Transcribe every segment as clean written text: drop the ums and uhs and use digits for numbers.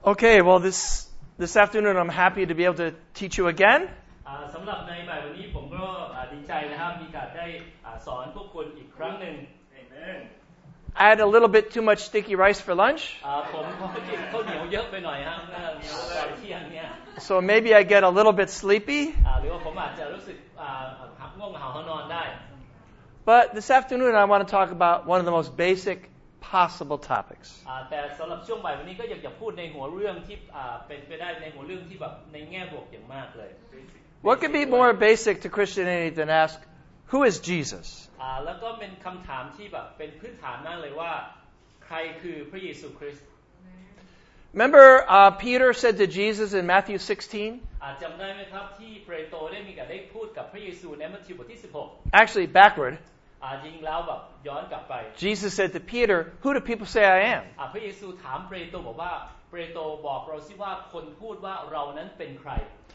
Okay, well this afternoon I'm happy to be able to teach you again. สำหรับในบ่ายวันนี้ผมก็ดีใจนะครับมีโอกาสได้สอนพวกคุณอีกครั้งหนึ่ง Amen. I had a little bit too much sticky rice for lunch. ผมกินข้าวเหนียวเยอะไปหน่อยฮะเมื่อตอนเที่ยงเนี่ย So maybe I get a little bit sleepy. หรือว่าผมอาจจะรู้สึกง่วงเหานอนได้ But this afternoon I want to talk about one of the most basic possible topics. แต่สำหรับช่วงบ่ายวันนี้ก็อยากจะพูดในหัวเรื่องที่เป็นไปได้ในหัวเรื่องที่แบบในแง่บวกอย่างมากเลย What could be more basic to Christianity than ask, who is Jesus? แล้วก็เป็นคำถามที่แบบเป็นพื้นฐานมากเลยว่าใครคือพระเยซูคริสต์ Remember Peter said to Jesus in Matthew 16? จำได้ไหมครับที่เปโตรได้มีการได้พูดกับพระเยซูในมัทธิวบทที่16 Actually backward. จริงแล้วแบบย้อนกลับไป Jesus said to Peter, who do people say I am? พระเยซูถามเปโตรบอกว่าเปโตรบอกเราสิว่าคนพูดว่าเรานั้นเป็นใคร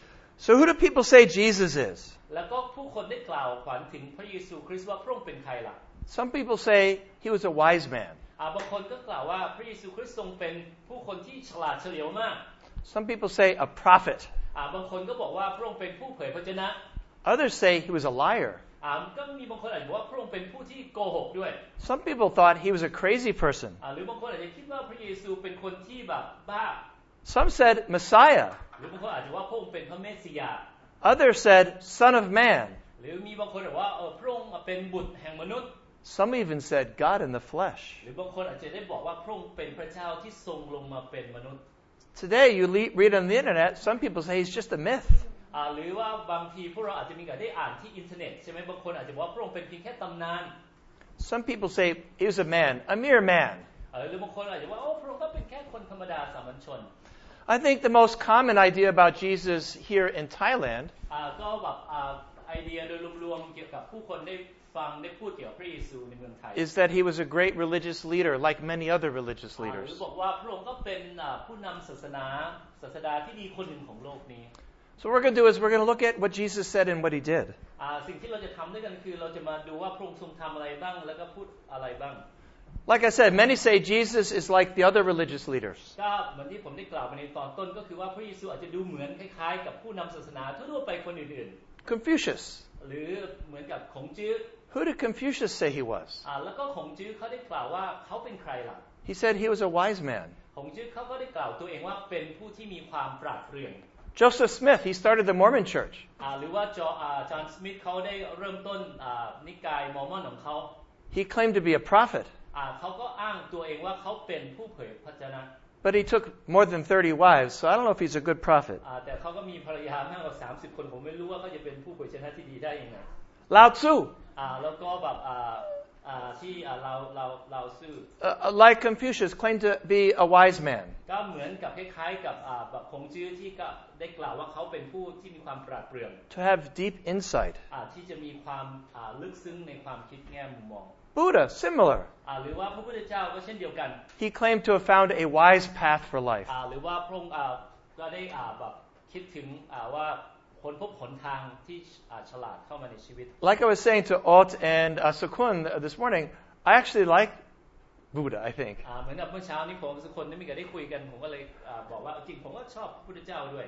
So who do people say Jesus is? แล้วก็ผู้คนได้กล่าวขวัญถึงพระเยซูคริสต์ว่าพระองค์เป็นใครล่ะ Some people say he was a wise man. บางคนก็กล่าวว่าพระเยซูคริสต์ทรงเป็นผู้คนที่ฉลาดเฉลียวมาก Some people say a prophet. บางคนก็บอกว่าพระองค์เป็นผู้เผยพระชนะ Others say he was a liar. ก็มีบางคนอาจจะบอกว่าพระองค์เป็นผู้ที่โกหกด้วย Some people thought he was a crazy person. หรือบางคนอาจจะคิดว่าพระเยซูเป็นคนที่แบบบ้า Some said Messiah. หรือบางคนอาจจะว่าพระองค์เป็นพระเมสสิยา Others said Son of Man. หรือมีบางคนบอกว่าพระองค์เป็นบุตรแห่งมนุษย์ Some even said God in the flesh. หรือบางคนอาจจะได้บอกว่าพระองค์เป็นพระเจ้าที่ทรงลงมาเป็นมนุษย์ Today you read on the internet, some people say he's just a myth. หรือว่าบางทีพวกเราอาจจะมีการได้อ่านที่อินเทอร์เน็ตใช่ไหมบางคนอาจจะบอกว่าพระองค์เป็นเพียงแค่ตำนาน Some people say he was a man, a mere man. หรือบางคนอาจจะว่าพระองค์ก็เป็นแค่คนธรรมดาสามัญชน I think the most common idea about Jesus here in Thailand ก็แบบไอเดียโดยรวมๆเกี่ยวกับผู้คนได้ฟังได้พูดเกี่ยวกับพระเยซูในเมืองไทย is that he was a great religious leader like many other religious หรือ leaders. บอกว่าพระองค์ก็เป็นผู้นำศาสดาที่ดีคนหนึ่งของโลกนี้ So what we're going to do is we're going to look at what Jesus said and what he did. สิ่งที่เราจะทำด้วยกันคือเราจะมาดูว่าพระองค์ทรงทำอะไรบ้างแล้วก็พูดอะไรบ้าง Like I said, many say Jesus is like the other religious leaders. ก็เหมือนที่ผมได้กล่าวไปในตอนต้นก็คือว่าพระเยซูอาจจะดูเหมือนคล้ายๆกับผู้นำศาสนาทั่วไปคนอื่น Confucius. ๆหรือเหมือนกับขงจื้อ Who did Confucius say he was? แล้วก็ขงจื้อเขาได้กล่าวว่าเขาเป็นใครล่ะ He said he was a wise man. ขงจื้อเขาก็ได้กล่าวตัวเองว่าเป็นผู้ที่มีความปราดเปรื่อง Joseph Smith, he started the Mormon church. หรือว่าจอห์นสมิธเขาได้เริ่มต้นนิกายมอร์มอนของเขา He claimed to be a prophet. เขาก็อ้างตัวเองว่าเขาเป็นผู้เผยพระชนะ But he took more than 30 wives, so I don't know if he's a good prophet. แต่เขาก็มีภรรยามากกว่า30คนผมไม่รู้ว่าเขาจะเป็นผู้เผยพระชนะที่ดีได้ยังไง Lao Tzu. แล้วก็แบบที่เราซื่อ Like Confucius, claimed to be a wise man. ก็เหมือนกับคล้ายๆกับแบบคงจื้อที่ก็ได้กล่าวว่าเขาเป็นผู้ที่มีความปราดเปรื่อง To have deep insight. ที่จะมีความลึกซึ้งในความคิดแง่มุมมอง Buddha, similar. หรือว่าพระพุทธเจ้าก็เช่นเดียวกัน He claimed to have found a wise path for life. หรือว่าพระองค์ก็ได้แบบคิดถึงว่าค้นพบหนทางที่ฉลาดเข้ามาในชีวิต Like I was saying to Ot and Sukun this morning, I actually like Buddha, I think. เหมือนกับเมื่อเช้านี้ผมสุคนได้มีการได้คุยกันผมก็เลยบอกว่าจริงผมก็ชอบพระพุทธเจ้าด้วย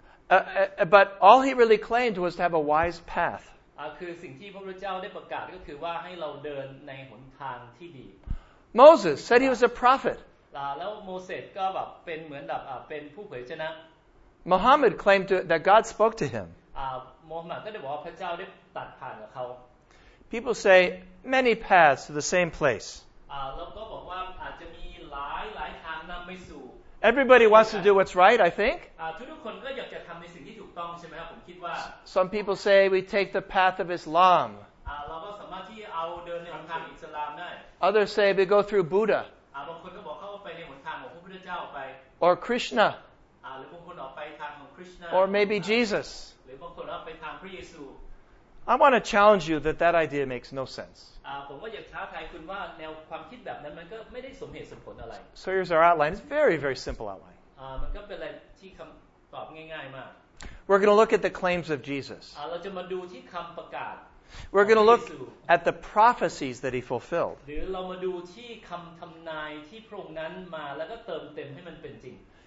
But all he really claimed was to have a wise path. คือสิ่งที่พระพุทธเจ้าได้ประกาศก็คือว่าให้เราเดินในหนทางที่ดี Moses said he was a prophet. แล้วโมเสสก็แบบเป็นเหมือนแบบเป็นผู้เผยชนะ Muhammad claimed that God spoke to him. โมฮัมหมัดก็ได้บอกว่าพระเจ้าได้ตัดผ่านกับเขา People say many paths to the same place. แล้วก็บอกว่าอาจจะมีหลายทางนำไปสู่ Everybody wants to do what's right, I think. ทุกคนก็อยากจะทำในสิ่งที่ถูกต้องใช่ไหมครับผมคิดว่า Some people say we take the path of Islam. เราก็สามารถที่เอาเดินในหนทางอิสลามได้ Others say we go through Buddha บางคนก็บอกเขาไปในหนทางของพระพุทธเจ้าไป or Krishna หรือบางคนออกไปทางของคริสต์ or maybe Jesus. หรือบางคนออกไปทางพระเยซู I want to challenge you that idea makes no sense. ผมก็อยากท้าทายคุณว่าแนวความคิดแบบนั้นมันก็ไม่ได้สมเหตุสมผลอะไร So here's our outline. It's very, very simple outline. มันก็เป็นอะไรที่คำตอบง่ายๆมาก We're going to look at the claims of Jesus. เราจะมาดูที่คำประกาศ We're going to look at the prophecies that he fulfilled. หรือเรามาดูที่คำทำนายที่พระองค์นั้นมาแล้วก็เติมเต็มให้มันเป็นจริง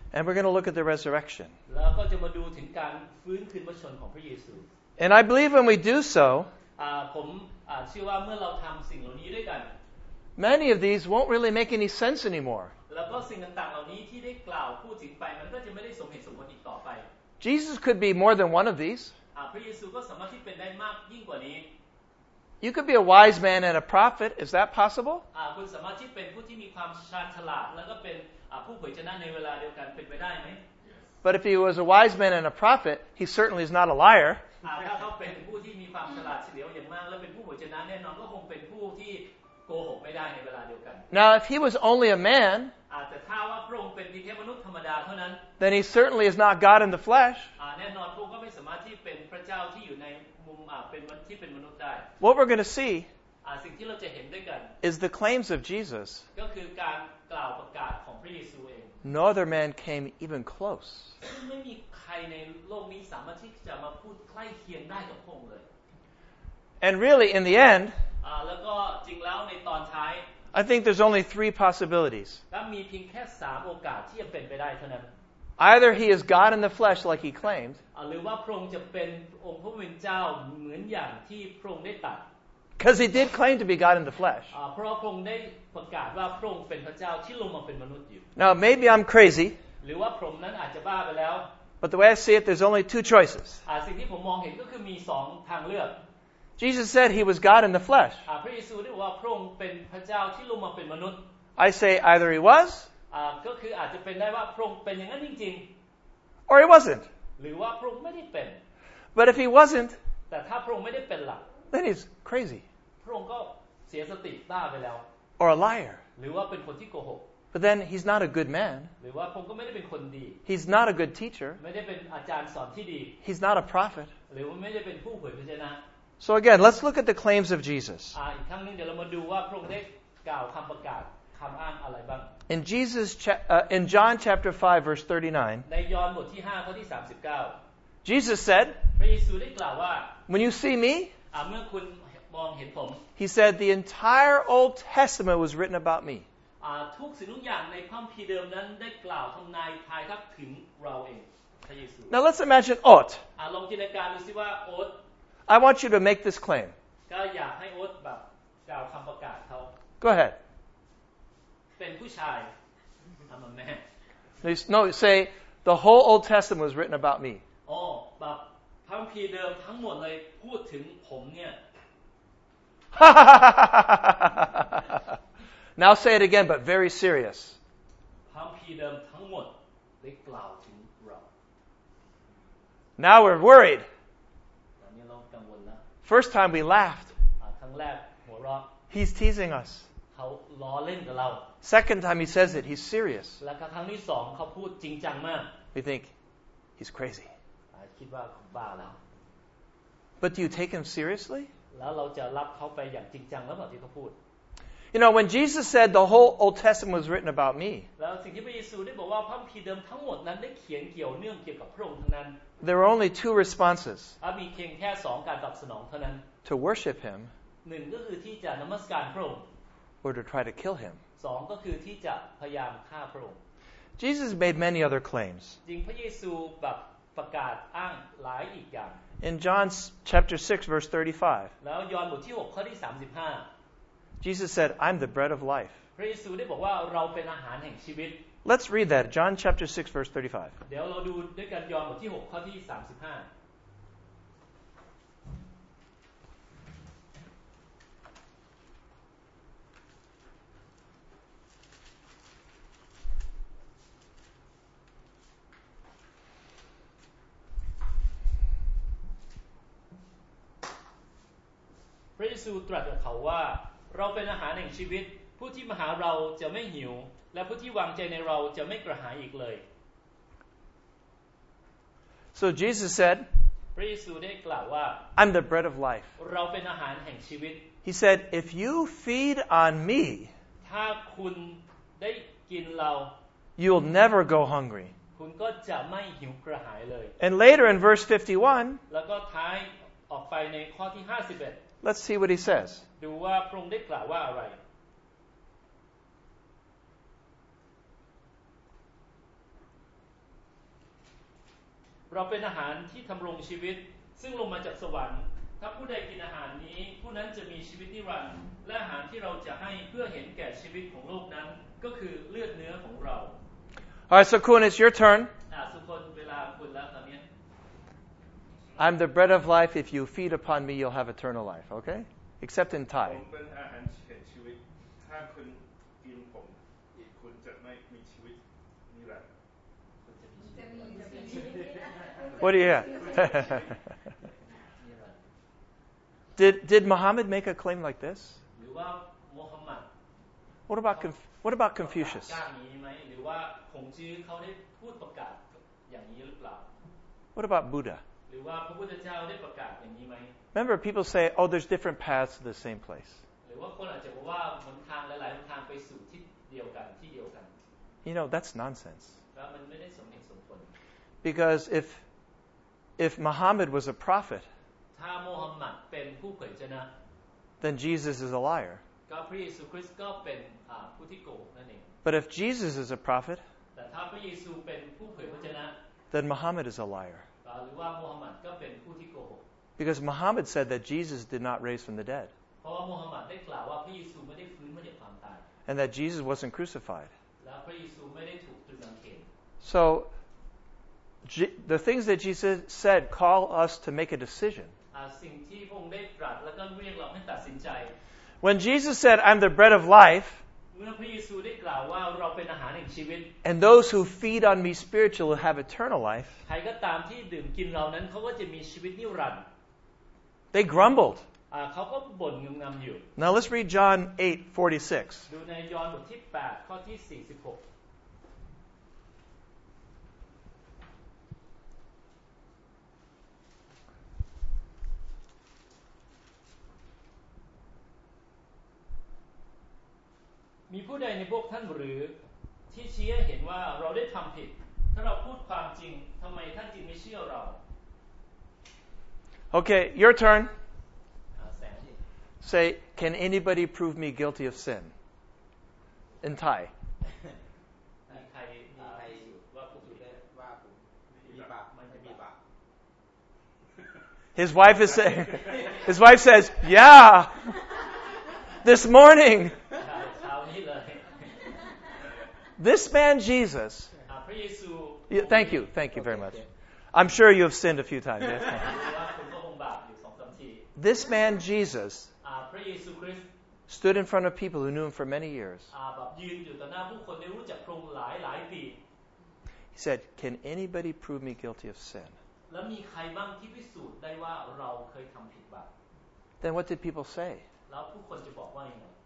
And we're going to look at the resurrection. แล้วก็จะมาดูถึงการฟื้นคืนพระชนของพระเยซู And I believe when we do so, ผมเชื่อว่าเมื่อเราทำสิ่งเหล่านี้ด้วยกัน many of these won't really make any sense anymore. แล้วก็สิ่งต่างๆเหล่านี้ที่ได้กล่าวพูดถึงไปมันก็จะไม่ได้สมเหตุสมผลอีกต่อไป Jesus could be more than one of these. พระเยซูก็สามารถที่เป็นได้มากยิ่งกว่านี้ You could be a wise man and a prophet. Is that possible? คุณสามารถที่เป็นผู้ที่มีความชาญฉลาดแล้วก็เป็นผู้เผยชนะในเวลาเดียวกันเป็นไปได้ไหม But if he was a wise man and a prophet, he certainly is not a liar. ถ้าเขาเป็นผู้ที่มีความฉลาดเฉลียวอย่างมากและเป็นผู้เผยชนะแน่นอนก็คงเป็นผู้ที่โกหกไม่ได้ในเวลาเดียวกัน Now, if he was only a man, แต่ถ้าว่าพระองค์เป็นเพียงแค่มนุษย์ธรรมดาเท่านั้น then he certainly is not God in the flesh. แน่นอนพระองค์ก็ไม่สามารถที่เป็นพระเจ้าที่อยู่ในมุมเป็นที่เป็นมนุษย์ได้ What we're going to see สิ่งที่เราจะเห็นด้วยกัน is the claims of Jesus. ก็คือการกล่าวประกาศของพระเยซูเอง No other man came even close. ซึ่งไม่มีใครในโลกนี้สามารถที่จะมาพูดใกล้เคียงได้กับพระองค์เลย And really, in the end, แล้วก็จริงแล้วในตอนท้าย I think there's only 3 possibilities. ก็มีเพียงแค่3โอกาสที่จะเป็นไปได้เท่านั้น Either he is God in the flesh like he claimed, หรือว่าพระองค์จะเป็นองค์พระผู้เป็นเจ้าเหมือนอย่างที่พระองค์ได้ตรัส because he did claim to be God in the flesh. เพราะพระองค์ได้ประกาศว่าพระองค์เป็นพระเจ้าที่ลงมาเป็นมนุษย์อยู่ Now, maybe I'm crazy, หรือว่าผมนั้นอาจจะบ้าไปแล้ว but the way I see it, there's only 2 choices. สิ่งที่ผมมองเห็นก็คือมี2ทางเลือก Jesus said he was God in the flesh. พระเยซูได้บอกว่าพระองค์เป็นพระเจ้าที่ลงมาเป็นมนุษย์ I say either he was ก็คืออาจจะเป็นได้ว่าพระองค์เป็นอย่างนั้นจริง or he wasn't. ๆหรือว่าพระองค์ไม่ได้เป็น But if he wasn't, แต่ถ้าพระองค์ไม่ได้เป็นล่ะ then he's crazy พระองค์ก็เสียสติบ้าไปแล้ว or a liar. หรือว่าเป็นคนที่โกหก But then he's not a good man. หรือว่าพระองค์ก็ไม่ได้เป็นคนดี He's not a good teacher. ไม่ได้เป็นอาจารย์สอนที่ดี He's not a prophet. หรือว่าไม่ได้เป็นผู้เผยพระชนะ So again, let's look at the claims of Jesus. อีกครั้งนึงเดี๋ยวเรามาดูว่าพระองค์ได้กล่าวคำประกาศคำอ้างอะไรบ้าง In John chapter 5 verse 39, ในยอห์นบทที่5ข้อที่39 Jesus said, พระเยซูได้กล่าวว่า when you see me, เมื่อคุณมองเห็นผม he said, the entire Old Testament was written about me. ทุกสิ่งทุกอย่างในพระคัมภีร์เดิมนั้นได้กล่าวทำนายทายทักถึงเราเองพระเยซู Now let's imagine Ot. ลองจินตนาการดูสิว่าโอ๊ต I want you to make this claim. ก็อยากให้โอ๊ตแบบกล่าวคำประกาศเขา Go ahead. เป็นผู้ชายทำมาแม่ No, say, the whole Old Testament was written about me. แบบพระคัมภีร์เดิมทั้งหมดเลยพูดถึงผมเนี่ย Now say it again, but very serious. พระคัมภีร์เดิมทั้งหมดได้กล่าวถึงเรา Now we're worried. ตอนนี้เรากังวลแล้ว First time we laughed. ครั้งแรกหัวเราะ He's teasing us. เขาล้อเล่นกับเรา Second time he says it, he's serious. แล้วครั้งที่2เขาพูดจริงจังมาก We think, he's crazy. คิดว่าเขาบ้าแล้ว But do you take him seriously? แล้วเราจะรับเขาไปอย่างจริงจังแล้วแบบที่เขาพูด You know, when Jesus said the whole Old Testament was written about me, แล้วสิ่งที่พระเยซูได้บอกว่าพระคัมภีร์เดิมทั้งหมดนั้นได้เขียนเกี่ยวเนื่องเกี่ยวกับพระองค์ทั้งนั้น there were only 2 responses. มีเพียงแค่2การตอบสนองเท่านั้น To worship him 1ก็คือที่จะนมัสการพระองค์ or to try to kill him. 2ก็คือที่จะพยายามฆ่าพระองค์ Jesus made many other claims. จริงพระเยซูแบบประกาศอ้างหลายอีกอย่าง In John chapter 6 verse 35, แล้วยอห์นบทที่6ข้อที่35 Jesus said, I'm the bread of life. พระเยซูได้บอกว่าเราเป็นอาหารแห่งชีวิต Let's read that. John chapter 6 verse 35. เดี๋ยวเราดูด้วยกันยอห์นบทที่6ข้อที่35พระเยซูตรัสกับเขาว่าเราเป็นอาหารแห่งชีวิตผู้ที่มาหาเราจะไม่หิวและผู้ที่วางใจในเราจะไม่กระหายอีกเลย So Jesus said, พระเยซูได้กล่าวว่า I'm the bread of life. เราเป็นอาหารแห่งชีวิต He said, if you feed on me, ถ้าคุณได้กินเรา you'll never go hungry. คุณก็จะไม่หิวกระหายเลย And later in verse 51, แล้วก็ท้ายออกไปในข้อที่51 let's see what he says. ดูว่าพระองค์ได้กล่าวว่าอะไรเราเป็นอาหารที่ทำรงชีวิตซึ่งลงมาจากสวรรค์ถ้าผู้ใดกินอาหารนี้ผู้นั้นจะมีชีวิตนิรันดร์และอาหารที่เราจะให้เพื่อเห็นแก่ชีวิตของโลกนั้นก็คือเลือดเนื้อของเรา All right, so Kun, it's your turn. ทุกคนเวลาคุณแล้วตอนนี้ I'm the bread of life. If you feed upon me, you'll have eternal life. Okay? Except in ผ Thai. มเป็นอาหารแห่งชีวิตถ้าคุณกินผมอีกคุณจะไม่มีชีวิตนิรันดร์ What do you have? Did Muhammad make a claim like this? หรือว่าโมฮัมหมัด What about Confucius? กล้าอย่างนี้ไหมหรือว่าคงจื้อเขาได้พูดประกาศอย่างนี้หรือเปล่า What about Buddha? หรือว่าพระพุทธเจ้าได้ประกาศอย่างนี้ไหม Remember, people say, oh, there's different paths to the same place. หรือว่าคนอาจจะบอกว่าหนทางหลายๆหนทางไปสู่ที่เดียวกันที่เดียวกัน You know, that's nonsense. แล้วมันไม่ได้สมเหตุสมผล Because if Muhammad was a prophet, ถ้าโมฮัมหมัดเป็นผู้เผยชนะ then Jesus is a liar. ก็พระเยซูคริสต์ก็เป็นผู้ที่โกหกนั่นเอง But if Jesus is a prophet, แต่ถ้าพระเยซูเป็นผู้เผยพระชนะ then Muhammad is a liar. หรือว่าโมฮัมหมัดก็เป็นผู้ที่โกหก Because Muhammad said that Jesus did not raise from the dead, เพราะว่าโมฮัมหมัดได้กล่าวว่าพระเยซูไม่ได้ฟื้นมาจากความตาย and that Jesus wasn't crucified. และพระเยซูไม่ได้ถูกตรึงกางเขน So, the things that Jesus said call us to make a decision. สิ่งที่พระองค์ได้ตรัสแล้วก็เรียกเราให้ตัดสินใจ When Jesus said, I'm the bread of life, เมื่อพระเยซูได้กล่าวว่าเราเป็นอาหารแห่งชีวิต and those who feed on me spiritually will have eternal life, ใครก็ตามที่ดื่มกินเรานั้นเขาก็จะมีชีวิตนิรันดร์ they grumbled. เขาก็บ่นงำๆอยู่ Now let's read John 8:46. ดูในยอห์นบทที่8ข้อที่46มีผู้ใดในพวกท่านหรือที่ชี้ให้เห็นว่าเราได้ทำผิดถ้าเราพูดความจริงทำไมท่านจึงไม่เชื่อเรา Okay, your turn. แสง Say, can anybody prove me guilty of sin? In Thai. มีใครว่าผู้ผิดว่าผมมีบาปมันจะมีบาป His wife is saying, his wife says, yeah, this morning, เช้านี้เลย this man Jesus, พระเยซู thank you very much. I'm sure you have sinned a few times. Yes? ว่าคุณก็คงบาปอยู่ 2-3 ที This man Jesus พระเยซูคริสต์ stood in front of people who knew him for many years. แบบยืนอยู่ต่อหน้าผู้คนได้รู้จักพระองค์หลายปี He said, can anybody prove me guilty of sin? แล้วมีใครบ้างที่พิสูจน์ได้ว่าเราเคยทำผิดบาป Then what did people say? แล้วผู้คนจะบอกว่ายังไง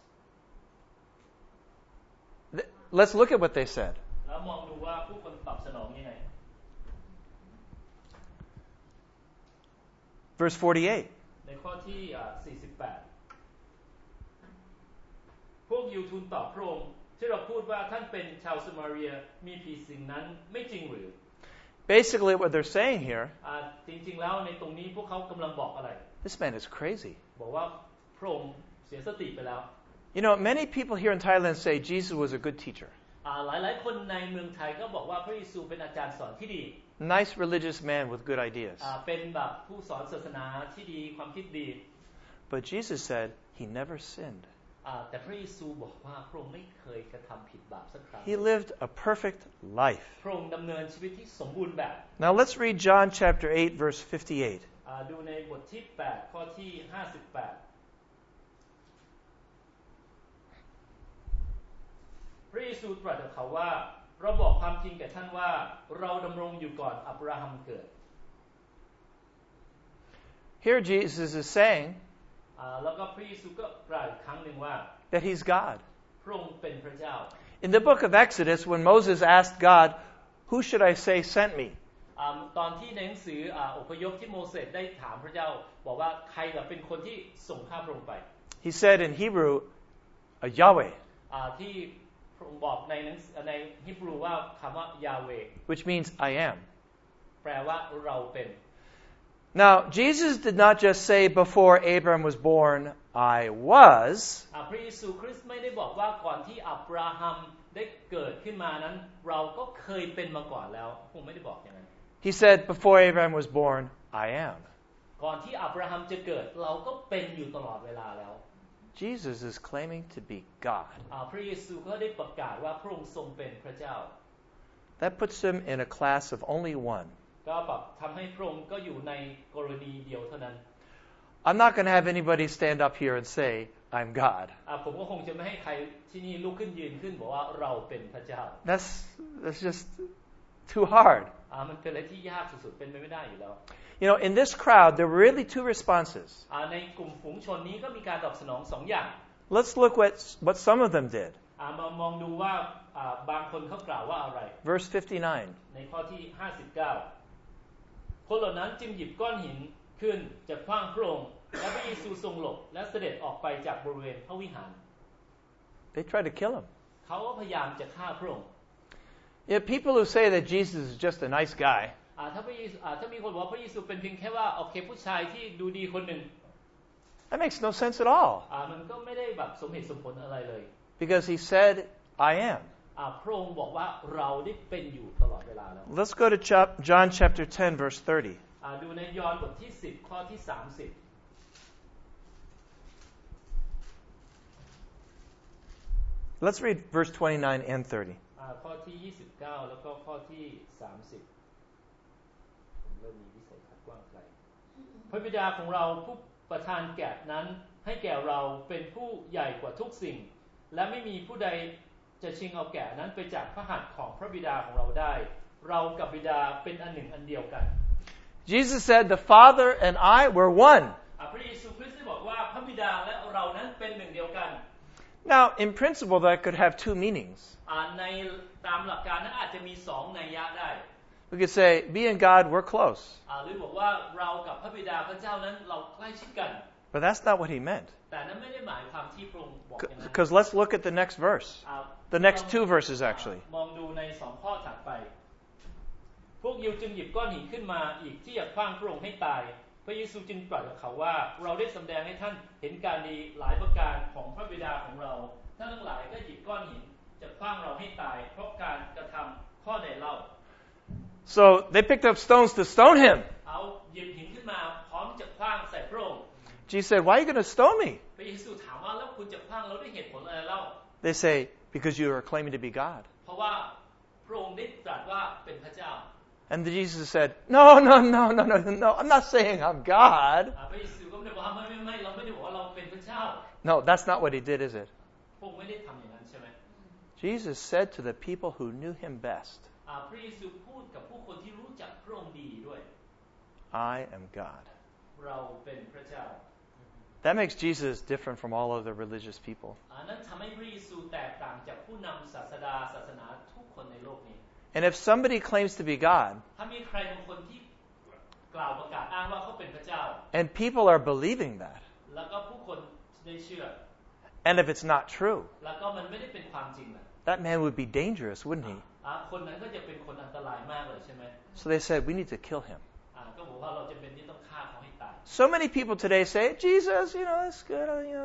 Let's look at what they said. แล้วมองดูว่าผู้คนตอบสนองยังไง Verse 48. ในข้อที่48พวกยิวทูลตอบพระองค์ที่เราพูดว่าท่านเป็นชาวสมาเรียมีผีสิ่งนั้นไม่จริงหรือ Basically, what they're saying here, จริงๆแล้วในตรงนี้พวกเขากำลังบอกอะไร this man is crazy. บอกว่าพระองค์เสียสติไปแล้ว You know, many people here in Thailand say Jesus was a good teacher. หลายๆคนในเมืองไทยก็บอกว่าพระเยซูเป็นอาจารย์สอนที่ดี Nice religious man with good ideas. เป็นแบบผู้สอนศาสนาที่ดีความคิดดี But Jesus said he never sinned. แต่พระเยซูบอกว่าพระองค์ไม่เคยกระทำผิดบาปสักครั้ง He lived a perfect life. พระองค์ดำเนินชีวิตที่สมบูรณ์แบบ Now let's read John chapter 8, verse 58. ดูในบทที่8ข้อที่58พระเยซูตรัสกับเขาว่าเราบอกความจริงแก่ท่านว่าเราดำรงอยู่ก่อนอับราฮัมเกิด Here Jesus is saying แล้วก็พระเยซูก็กล่าวอีกครั้งหนึ่งว่า that he's God. พระองค์เป็นพระเจ้า In the book of Exodus, when Moses asked God, who should I say sent me? ตอนที่ในหนังสืออพยพที่โมเสสได้ถามพระเจ้าบอกว่าใครล่ะเป็นคนที่ส่งข้าพระองค์ไป He said in Hebrew, Yahweh, ที่พระองค์บอกในฮีบรูว่าคำว่ายาเวห์ which means I am. แปลว่าเราเป็น Now, Jesus did not just say before Abraham was born, I was. พระเยซูคริสต์ไม่ได้บอกว่าก่อนที่อับราฮัมได้เกิดขึ้นมานั้นเราก็เคยเป็นมาก่อนแล้วคงไม่ได้บอกอย่างนั้น He said, before Abraham was born, I am. ก่อนที่อับราฮัมจะเกิดเราก็เป็นอยู่ตลอดเวลาแล้ว Jesus is claiming to be God. พระเยซูก็ได้ประกาศว่าพระองค์ทรงเป็นพระเจ้า That puts him in a class of only one. ก็แบบทำให้พระองค์ก็อยู่ในกรณีเดียวเท่านั้น I'm not going to have anybody stand up here and say, I'm God. ผมก็คงจะไม่ให้ใครที่นี่ลุกขึ้นยืนขึ้นบอกว่าเราเป็นพระเจ้า That's just too hard. มันเป็นอะไรที่ยากสุดๆเป็นไปไม่ได้อยู่แล้ว You know, in this crowd, there were really two responses. ในกลุ่มฝูงชนนี้ก็มีการตอบสนองสองอย่าง Let's look at what some of them did. มามองดูว่าบางคนเขากล่าวว่าอะไร Verse 59. ในข้อที่59คนเหล่านั้นจึงหยิบก้อนหินขึ้นจะขว้างพระองค์และพระเยซูทรงหลบและเสด็จออกไปจากบริเวณพระวิหาร They tried to kill him. เขาก็พยายามจะฆ่าพระองค์ Yeah, people who say that Jesus is just a nice guy, ถ้ามีคนบอกว่าพระเยซูเป็นเพียงแค่ว่าโอเคผู้ชายที่ดูดีคนหนึ่ง that makes no sense at all. มันก็ไม่ได้แบบสมเหตุสมผลอะไรเลย Because he said, I am. พระองค์บอกว่าเราได้เป็นอยู่ตลอดเวลาแล้ว Let's go to John chapter 10, verse 30. ดูในยอห์นบทที่10ข้อที่30 Let's read verse 29 and 30. ข้อที่29แล้วก็ข้อที่30ผมเริ่มมีวิสัยทัศน์กว้างไกลพระบิดาของเราผู้ประทานแกะนั้นให้แก่เราเป็นผู้ใหญ่กว่าทุกสิ่งและไม่มีผู้ใดจะชิงเอาแกะนั้นไปจากพระหัตถ์ของพระบิดาของเราได้เรากับบิดาเป็นอันหนึ่งอันเดียวกัน Jesus said, the Father and I were one. พระเยซูคริสต์ได้บอกว่าพระบิดาและเรานั้นเป็นหนึ่งเดียวกัน Now, in principle, that could have two meanings. ในตามหลักการนั้นอาจจะมีสองนัยยะได้ We could say, me and God, we're close. หรือบอกว่าเรากับพระบิดาพระเจ้านั้นเราใกล้ชิดกัน But that's not what he meant. แต่นั้นไม่ได้หมายความที่พระองค์บอกอย่างนั้น Because let's look at the next verse. The next two verses, actually. มองดูในสองข้อถัดไปพวกยิวจึงหยิบก้อนหินขึ้นมาอีกที่จะขว้างพระองค์ให้ตายพระเยซูจึงตรัสกับเขาว่าเราได้แสดงให้ท่านเห็นการดีหลายประการของพระบิดาของเราท่านทั้งหลายก็หยิบก้อนหินจะขว้างเราให้ตายเพราะการกระทำข้อใดเล่า So they picked up stones to stone him. เอาหยิบหินขึ้นมาพร้อมจะขว้างใส่พระองค์ Jesus said, why are you going to stone me? พระเยซูถามว่าแล้วคุณจะขว้างเราด้วยเหตุผลอะไรเล่า They say, because you are claiming to be God. เพราะว่าพระองค์ได้ตรัสว่าเป็นพระเจ้า And Jesus said, no, I'm not saying I'm God. พระเยซูก็ไม่ได้บอกว่าไม่เราไม่ได้บอกว่าเราเป็นพระเจ้า No, that's not what he did, is it? พระองค์ไม่ได้ทำอย่างนั้นใช่ไหม Jesus said to the people who knew him best, พระเยซูพูดกับผู้คนที่รู้จักพระองค์ดีด้วย I am God. เราเป็นพระเจ้า That makes Jesus different from all other religious people. นั้นทำให้พระเยซูแตกต่างจากผู้นำศาสนาทุกคนในโลกนี้ And if somebody claims to be God, ถ้ามีใครบางคนที่กล่าวประกาศอ้างว่าเขาเป็นพระเจ้า and people are believing that, แล้วก็ผู้คนได้เชื่อ and if it's not true, แล้วก็มันไม่ได้เป็นความจริงนะ that man would be dangerous, wouldn't he? คนนั้นก็จะเป็นคนอันตรายมากเลยใช่ไหม So they said, we need to kill him. ก็บอกว่าเราจะเป็นที่ต้องฆ่าเขาให้ตาย So many people today say, Jesus, that's good.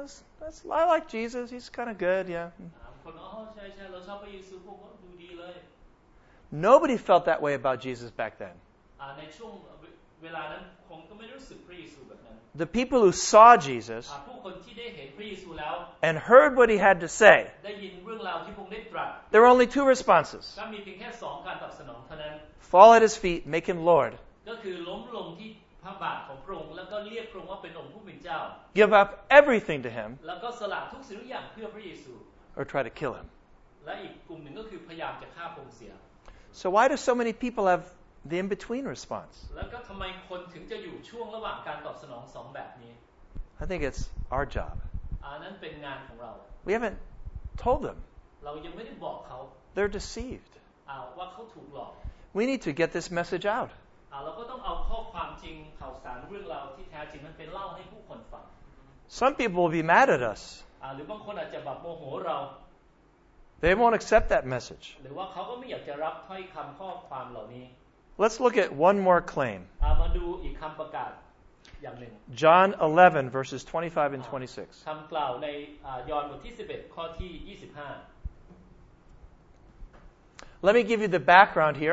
I like Jesus. He's kind of good, yeah. คนใช่เราชอบพระเยซูพวกเขาดูดีเลย Nobody felt that way about Jesus back then. ในช่วงเวลานั้นคงก็ไม่รู้สึกพระเยซูแบบนั้น The people who saw Jesus ผู้คนที่ได้เห็นพระเยซูแล้ว and heard what he had to say, ได้ยินเรื่องราวที่พระองค์ได้ตรัส there were only two responses. ก็มีเพียงแค่สองการตอบสนองเท่านั้น Fall at his feet, make him Lord. ก็คือล้มลงที่พระบาทของพระองค์แล้วก็เรียกพระองค์ว่าเป็นองค์ผู้เป็นเจ้า Give up everything to him แล้วก็สละทุกสิ่งทุกอย่างเพื่อพระเยซู or try to kill him. และอีกกลุ่มหนึ่งก็คือพยายามจะฆ่าพระองค์เสีย So why do so many people have the in-between response? แล้วก็ทำไมคนถึงจะอยู่ช่วงระหว่างการตอบสนองสองแบบนี้ I think it's our job. นั้นเป็นงานของเรา We haven't told them. เรายังไม่ได้บอกเขา They're deceived. ว่าเขาถูกหลอก We need to get this message out. เราก็ต้องเอาข้อความจริงข่าวสารเรื่องราวที่แท้จริงนั้นเป็นเล่าให้ผู้คนฟัง Some people will be mad at us. หรือบางคนอาจจะแบบโมโหเรา They won't accept that message. หรือว่าเขาก็ไม่อยากจะรับถ้อยคำข้อความเหล่านี้ Let's look at one more claim. มาดูอีกคำประกาศอย่างหนึ่ง John 11 verses 25 and 26. คำกล่าวในยอห์นบทที่11ข้อที่25 Let me give you the background here.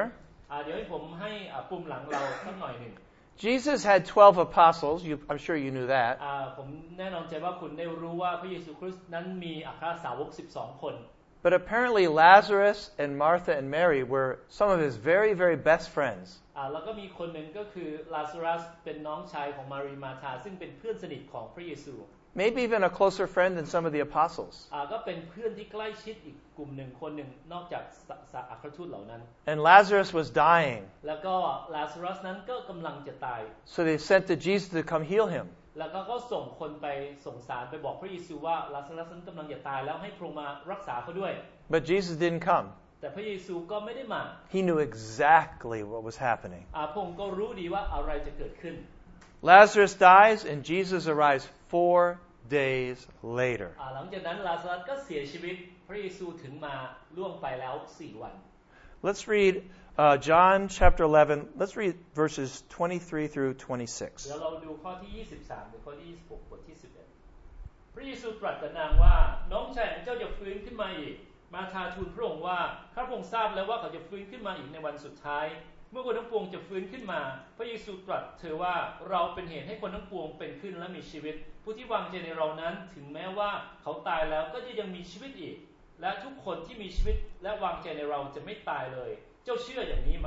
เดี๋ยวให้ผมให้ปุ่มหลังเราสักหน่อยหนึ่ง Jesus had 12 apostles. I'm sure you knew that. ผมแน่นอนใจว่าคุณได้รู้ว่าพระเยซูคริสต์นั้นมีอัครสาวก12 คน But apparently Lazarus and Martha and Mary were some of his very, very best friends. แล้วก็มีคนหนึ่งก็คือลาซารัสเป็นน้องชายของมารีมาธาซึ่งเป็นเพื่อนสนิทของพระเยซู Maybe even a closer friend than some of the apostles. ก็เป็นเพื่อนที่ใกล้ชิดอีกกลุ่มหนึ่งคนหนึ่งนอกจากอัครทูตเหล่านั้น And Lazarus was dying. แล้วก็ลาซารัสนั้นก็กำลังจะตาย So they sent to Jesus to come heal him. แล้วก็ส่งคนไปส่งสารไปบอกพระเยซูว่าลาซารัสนั้นกำลังจะตายแล้วให้พระองค์มารักษาเขาด้วย But Jesus didn't come. แต่พระเยซูก็ไม่ได้มา He knew exactly what was happening. พระองค์ก็รู้ดีว่าอะไรจะเกิดขึ้น Lazarus dies and Jesus arrives 4 days later. หลังจากนั้นลาซารัสก็เสียชีวิตพระเยซูถึงมาล่วงไปแล้ว4 วัน Let's read John chapter 11. Let's read verses 23 through 26. เดี๋ยวเราดูข้อที่23หรือข้อที่26บทที่11พระเยซูตรัสกับนางว่าน้องชายของเจ้าจะฟื้นขึ้นมาอีกมาธาทูลพระองค์ว่าข้าพระองค์ทราบแล้วว่าเขาจะฟื้นขึ้นมาอีกในวันสุดท้ายเมื่อคนทั้งปวงจะฟื้นขึ้นมาพระเยซูตรัสเธอว่าเราเป็นเหตุให้คนทั้งปวงเป็นขึ้นและมีชีวิตผู้ที่วางใจในเรานั้นถึงแม้ว่าเขาตายแล้วก็จะยังมีชีวิตอีกและทุกคนที่มีชีวิตและวางใจในเราจะไม่ตายเลยเจ้าเชื่ออย่างนี้ไหม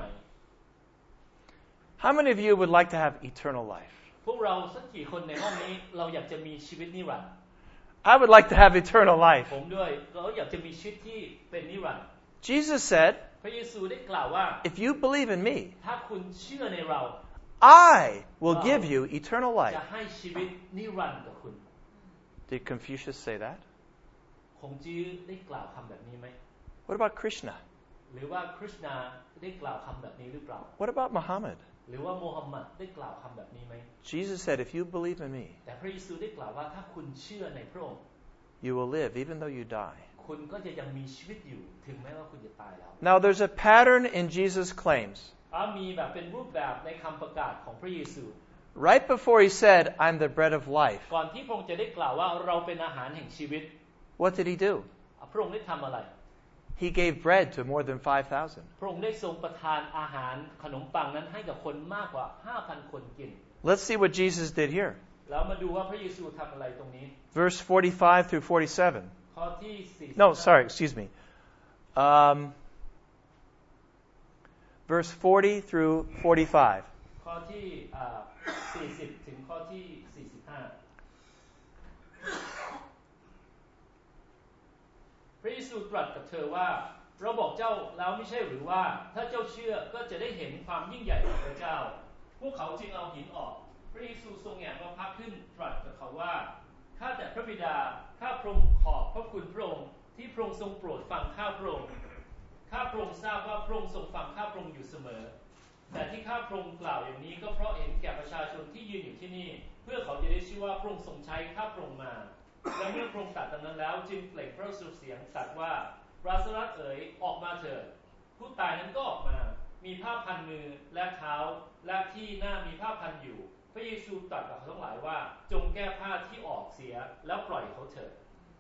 How many of you would like to have eternal life? พวกเราสักกี่คนในห้องนี้เราอยากจะมีชีวิตนิรันดร์ I would like to have eternal life. ผมด้วยเราอยากจะมีชีวิตที่เป็นนิรันดร์ Jesus said, พระเยซูได้กล่าวว่า if you believe in me, ถ้าคุณเชื่อในเรา I will give you eternal จะ life. ให้ชีวิตนิรันดร์กับคุณ Did Confucius say that? คงจื้อได้กล่าวคำแบบนี้ไหม What about Krishna? หรือว่าคริสนาได้กล่าวคำแบบนี้หรือเปล่า What about Muhammad? หรือว่าโมฮัมหมัดได้กล่าวคำแบบนี้ไหม Jesus said, if you believe in me, แต่พระเยซูได้กล่าวว่าถ้าคุณเชื่อในพระองค์ you will live even though you die. คุณก็จะยังมีชีวิตอยู่ถึงแม้ว่าคุณจะตายแล้ว Now there's a pattern in Jesus' claims. มีแบบเป็นรูปแบบในคำประกาศของพระเยซู Right before he said, I'm the bread of life, ก่อนที่พระองค์จะได้กล่าวว่าเราเป็นอาหารแห่งชีวิต what did he do? พระองค์ได้ทำอะไร He gave bread to more than 5,000. พระองค์ได้ทรงประทานอาหารขนมปังนั้นให้กับคนมากกว่า 5,000 คนกิน Let's see what Jesus did here. แล้วมาดูว่าพระเยซูทำอะไรตรงนี้ Verse 45 through 47. ข้อที่4 No, sorry, excuse me. Verse 40 through 45. ข้อที่40ถึงข้อที่45พระเยซูตรัสกับเธอว่าเราบอกเจ้าแล้วไม่ใช่หรือว่าถ้าเจ้าเชื่อก็จะได้เห็นความยิ่งใหญ่ของพระเจ้าพวกเขาจึงเอาหินออกพระเยซูทรงแหงพระพักขึ้นตรัสกับเขาว่าข้าแต่พระบิดาข้าพระองค์ขอบพระคุณพระองค์ที่พระองค์ทรงโปรดฟังข้าพระองค์ข้าพระองค์ทราบว่าพระองค์ทรงฟังข้าพระองค์อยู่เสมอแต่ที่ข้าพระองค์กล่าวอย่างนี้ก็เพราะเห็นแก่ประชาชนที่ยืนอยู่ที่นี่เพื่อเขาจะได้ชื่อว่าพระองค์ทรงใช้ข้าพระองค์มาและเมื่อพระองค์ตรัสดังนั้นแล้วจึงเปล่งพระสุรเสียงตรัสว่าลาซารัสเอ๋ยออกมาเถิดผู้ตายนั้นก็ออกมามีผ้าพันมือและเท้าและที่หน้ามีผ้าพันอยู่พระเยซูตรัสกับเขาทั้งหลายว่าจงแก้ผ้าที่ออกเสียแล้วปล่อยเขาเถิด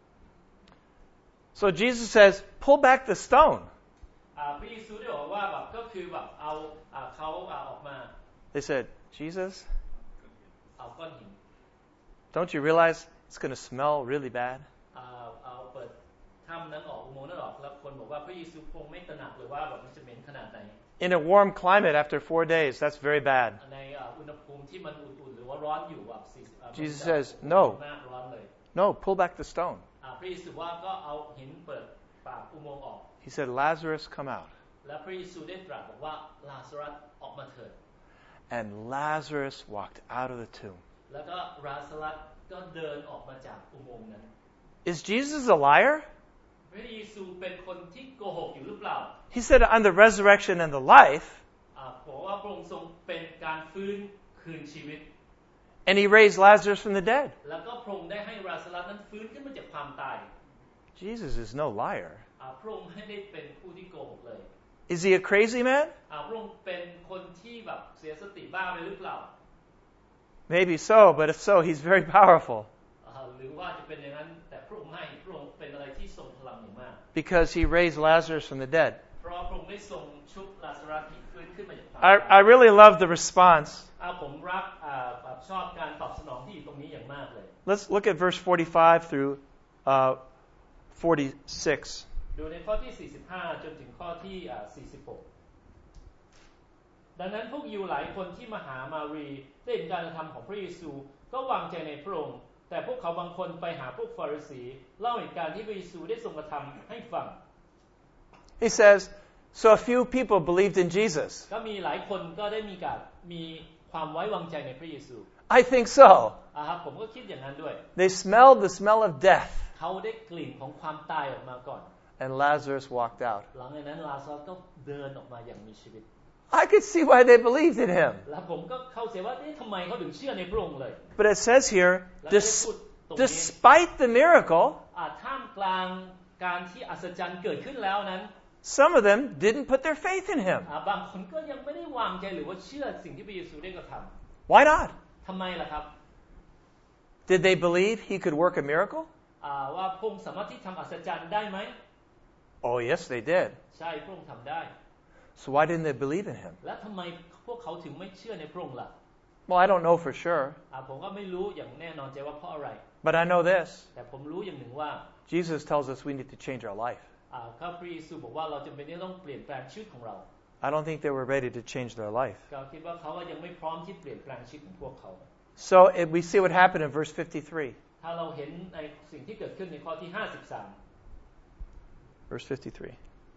So Jesus says, pull back the stone. พระเยซูได้บอกว่าแบบก็คือแบบเอาเขาออกมา They said, Jesus, เอาก้อนหิน don't you realize it's going to smell really bad? เอาเปิดถ้ำนั้นออกอุโมงค์นั้นออกแล้วคนบอกว่าพระเยซูคงไม่ตระหนักเลยว่าแบบมันจะเหม็นขนาดไหน In a warm climate after 4 days, that's very bad. ในอุณหภูมิที่มันอุ่นๆหรือว่าร้อนอยู่แบบ Jesus says, no. มากร้อนเลย No, pull back the stone. พระเยซูว่าก็เอาหินเปิดปากอุโมงค์ออก He said, Lazarus, come out. และพระเยซูได้ตรัสบอกว่าลาซารัสออกมาเถิด And Lazarus walked out of the tomb. แล้วก็ลาซารัสก็เดินออกมาจากอุโมงค์นั้น Is Jesus a liar? พระเยซูเป็นคนที่โกหกอยู่หรือเปล่า He said, I'm the resurrection and the life. บอกว่าพระองค์ทรงเป็นการฟื้นคืนชีวิต And he raised Lazarus from the dead. แล้วก็พระองค์ได้ให้ลาซารัสนั้นฟื้นขึ้นมาจากความตาย Jesus is no liar. พระองค์ไม่ได้เป็นผู้ที่โกหกเลย Is he a crazy man? พระองค์เป็นคนที่แบบเสียสติบ้าไปหรือเปล่า Maybe so, but if so, he's very powerful. หรือว่าจะเป็นอย่างนั้นแต่พระองค์ไม่พระองค์เป็นอะไรที่ทรงพลังอย่างมาก Because he raised Lazarus from the dead. เพราะพระองค์ได้ทรงชุบลาซารัสให้ฟื้นขึ้น I really love the response. ผมรักชอบการตอบสนองที่อยู่ตรงนี้อย่างมากเลย Let's look at verse 45 through 46. ดูในข้อที่ 45 จนถึงข้อที่ 46 ดังนั้นพวกยิวหลายคนที่มาหามารีได้เห็นการกระทำของพระเยซูก็วางใจในพระองค์แต่พวกเขาบางคนไปหาพวกฟาริสีเล่าเหตุการณ์ที่พระเยซูได้ทรงกระทำให้ฟัง He says, so a few people believed in Jesus. ก็มีหลายคนก็ได้มีความไว้วางใจในพระเยซู I think so. ครับผมก็คิดอย่างนั้นด้วย They smelled the smell of death. เขาได้กลิ่นของความตายออกมาก่อน And Lazarus walked out. หลังจากนั้นลาซารุสก็เดินออกมาอย่างมีชีวิต I could see why they believed in him. แล้วผมก็เข้าใจว่าทำไมเขาถึงเชื่อในพระองค์เลย But it says here, despite the miracle, ท่ามกลางการที่อัศจรรย์เกิดขึ้นแล้วนั้น some of them didn't put their faith in him. บางคนก็ยังไม่ได้วางใจหรือว่าเชื่อสิ่งที่พระเยซูได้กระทำ Why not? ทำไมล่ะครับ Did they believe he could work a miracle? ว่าพระองค์สามารถที่ทำอัศจรรย์ได้ไหม Oh, yes, they did. ใช่พระองค์ทำได้ So why didn't they believe in him? และทำไมพวกเขาถึงไม่เชื่อในพระองค์ล่ะ Well, I don't know for sure. ผมก็ไม่รู้อย่างแน่นอนใจว่าเพราะอะไร But I know this. แต่ผมรู้อย่างหนึ่งว่า Jesus tells us we need to change our life. พระเยซูบอกว่าเราจำเป็นที่ต้องเปลี่ยนแปลงชีวิตของเรา I don't think they were ready to change their life. ก็คิดว่าเขายังไม่พร้อมที่เปลี่ยนแปลงชีวิตของพวกเขา So we see what happened in verse 53. ถ้าเราเห็นในสิ่งที่เกิดขึ้นในข้อที่ 53 Verse 53.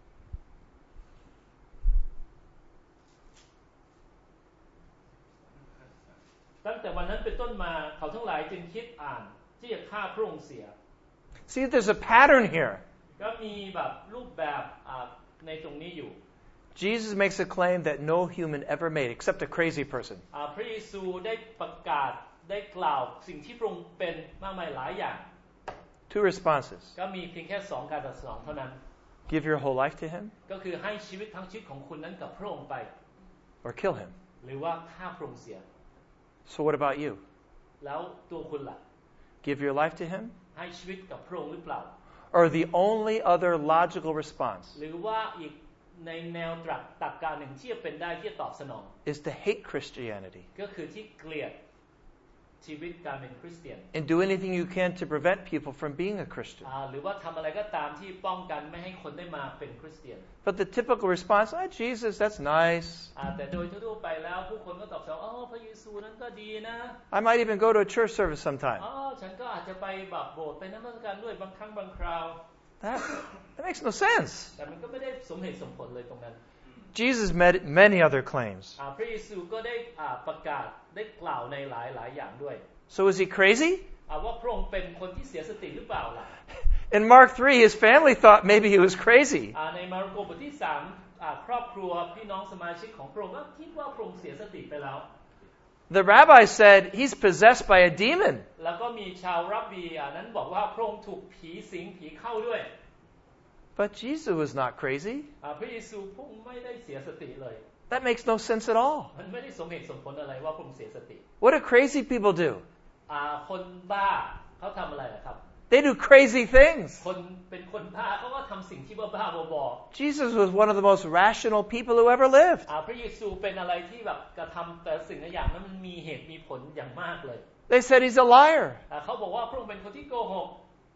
ตั้งแต่วันนั้นเป็นต้นมาเขาทั้งหลายจึงคิดที่จะฆ่าพระองค์เสีย See, there's a pattern here. ก็มีแบบรูปแบบในตรงนี้อยู่ Jesus makes a claim that no human ever made except a crazy person. พระเยซูได้ประกาศได้กล่าวสิ่งที่พระองค์เป็นมากมายหลายอย่าง Two responses. ก็มีเพียงแค่2การตอบสนองเท่านั้น Give your whole life to him ก็คือให้ชีวิตทั้งชีวิตของคุณนั้นกับพระองค์ไป or kill him. หรือว่าฆ่าพระองค์เสีย So what about you? แล้วตัวคุณล่ะ Give your life to him? ให้ชีวิตกับพระองค์หรือเปล่า Or the only other logical response หรือว่าอีกในแนวตรรกะหนึ่งที่จะเป็นได้ที่จะตอบสนอง is to hate Christianity ก็คือที่เกลียดชีวิตการเป็นคริสเตียน and do anything you can to prevent people from being a Christian. หรือว่าทำอะไรก็ตามที่ป้องกันไม่ให้คนได้มาเป็นคริสเตียน But the typical response, Jesus, that's nice. แต่โดยทั่วไปแล้วผู้คนก็ตอบสนองพระเยซูนั้นก็ดีนะ I might even go to a church service sometime. ฉันก็อาจจะไปแบบโบสถ์ไปนมัสการด้วยบางครั้งบางคราว That makes no sense. แต่มันก็ไม่ได้สมเหตุสมผลเลยตรงนั้น Jesus made many other claims. พระเยซูก็ได้ประกาศได้กล่าวในหลายอย่างด้วย So is he crazy? ว่าพระองค์เป็นคนที่เสียสติหรือเปล่าล่ะ In Mark 3, his family thought maybe he was crazy. ในมาระโกบทที่3ครอบครัวพี่น้องสมาชิกของพระองค์ก็คิดว่าพระองค์เสียสติไปแล้ว The rabbi said he's possessed by a demon. แล้วก็มีชาวรับบีนั้นบอกว่าพระองค์ถูกผีสิงผีเข้าด้วย But Jesus was not crazy. พระเยซูพระองค์ไม่ได้เสียสติเลย That makes no sense at all. มันไม่ได้สมเหตุสมผลอะไรว่าพระองค์เสียสติ What do crazy people do? คนบ้าเขาทำอะไรล่ะครับ They do crazy things. คนเป็นคนบ้าเขาก็ทำสิ่งที่บ้าๆบอ Jesus was one of the most rational people who ever lived. พระเยซูเป็นอะไรที่แบบกระทำแต่สิ่งอย่างนั้นมันมีเหตุมีผลอย่างมากเลย They said he's a liar. เขาบอกว่าพระองค์เป็นคนที่โกหก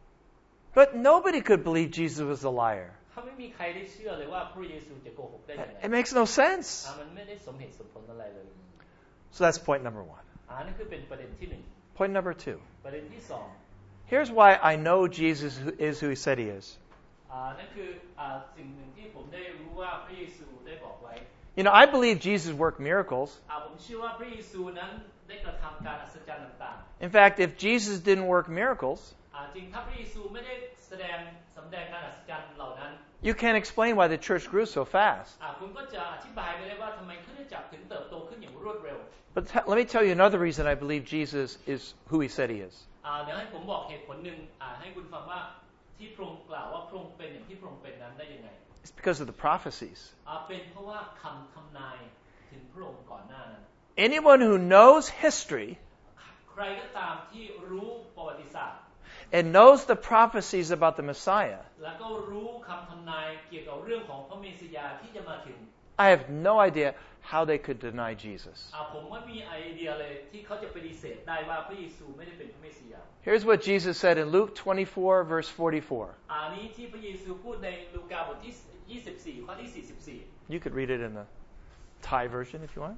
But nobody could believe Jesus was a liar. เขาไม่มีใครได้เชื่อเลยว่าพระเยซูจะโกหกได้ยังไง It makes no sense. มันไม่ได้สมเหตุสมผลอะไรเลย So that's point number 1. นั่นคือเป็นประเด็นที่1 Point number 2. ประเด็นที่ Here's why I know Jesus is who he said he is. นั่นคือสิ่งหนึ่งที่ผมได้รู้ว่าพระเยซูได้บอกไว้ You know, I believe Jesus worked miracles. ผมเชื่อว่าพระเยซูนั้นได้กระทำการอัศจรรย์ต่าง In fact, if Jesus didn't work miracles, ๆจริงถ้าพระเยซูไม่ได้สำแดงการอัศจรรย์เหล่านั้น you can't explain why the church grew so fast. คุณก็จะอธิบายไปได้ว่าทำไมคริสตจักรถึงเติบโตขึ้นอย่างรวดเร็ว But let me tell you another reason I believe Jesus is who he said he is. เดี๋ยวให้ผมบอกเหตุผลหนึ่งให้คุณฟังว่าที่พระองค์กล่าวว่าพระองค์เป็นอย่างที่พระองค์เป็นนั้นได้ยังไง It's because of the prophecies. เป็นเพราะว่าคำทำนายถึงพระองค์ก่อนหน้านั้น Anyone who knows history ใครก็ตามที่รู้ประวัติศาสตร์ and knows the prophecies about the Messiah, แล้วก็รู้คำทำนายเกี่ยวกับเรื่องของพระเมสสิยาที่จะมาถึง I have no idea how they could deny Jesus. ผมว่ามีไอเดียเลยที่เขาจะปฏิเสธได้ว่าพระเยซูไม่ได้เป็นพระเมสสิยา Here's what Jesus said in Luke 24, verse 44. อันนี้ที่พระเยซูพูดในลูกาบทที่24ข้อที่44 You could read it in the Thai version if you want.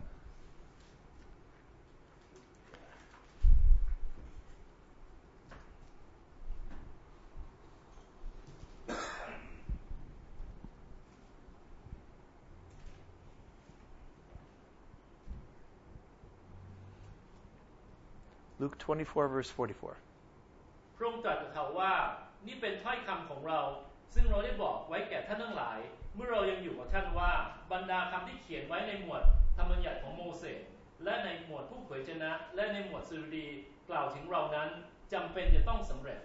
Luke 24, verse 44. พระองค์ตรัสกับเขาว่านี่เป็นถ้อยคำของเราซึ่งเราได้บอกไว้แก่ท่านทั้งหลายเมื่อเรายังอยู่กับท่านว่าบรรดาคำที่เขียนไว้ในหมวดธรรมบัญญัติของโมเสสและในหมวดผู้เผยชนะและในหมวดสดุดีกล่าวถึงเรานั้นจำเป็นจะต้องสำเร็จ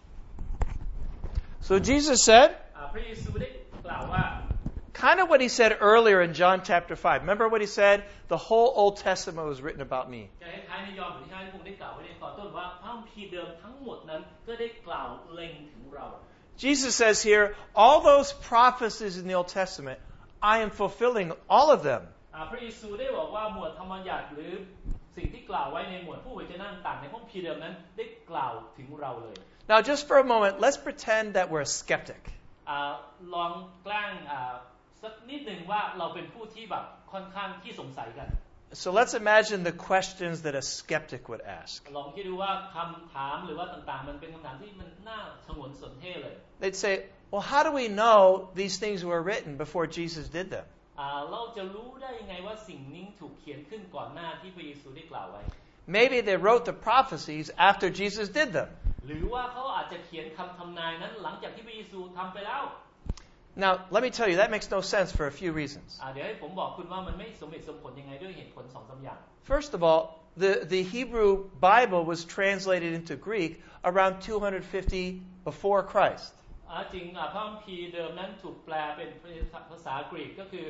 So Jesus said, พระเยซูได้กล่าวว่า kind of what he said earlier in John chapter 5. Remember what he said? The whole Old Testament was written about me. จะให้ท้ายในยอห์นบทที่5ที่ผมได้กล่าวไว้ในตอนต้นว่าพระคัมภีร์เดิมทั้งหมดนั้นก็ได้กล่าวเล็งถึงเรา Jesus says here, all those prophecies in the Old Testament, I am fulfilling all of them. พระเยซูได้บอกว่าหมวดธรรมบัญญัติหรือสิ่งที่กล่าวไว้ในหมวดผู้เผยชนะต่างๆในพระคัมภีร์เดิมนั้นได้กล่าวถึงเราเลย Now just for a moment, let's pretend that we're a skeptic. ลองแกล้งสักนิดหนึ่งว่าเราเป็นผู้ที่แบบค่อนข้างที่สงสัยกัน So let's imagine the questions that a skeptic would ask. ลองคิดดูว่าคำถามหรือว่าต่างๆมันเป็นคำถามที่มันน่าฉงนสนเท่เลย They'd say, well, how do we know these things were written before Jesus did them? เราจะรู้ได้ยังไงว่าสิ่งนี้ถูกเขียนขึ้นก่อนหน้าที่พระเยซูได้กล่าวไว้ Maybe they wrote the prophecies after Jesus did them. หรือว่าเขาอาจจะเขียนคำทำนายนั้นหลังจากที่พระเยซูทำไปแล้ว Now, let me tell you, that makes no sense for a few reasons. เดี๋ยวให้ผมบอกคุณว่ามันไม่สมเหตุสมผลยังไงด้วยเหตุผล 2-3 อย่าง First of all, the Hebrew Bible was translated into Greek around 250 before Christ. จริงพระคัมภีร์เดิมนั้นถูกแปลเป็นภาษากรีกก็คือ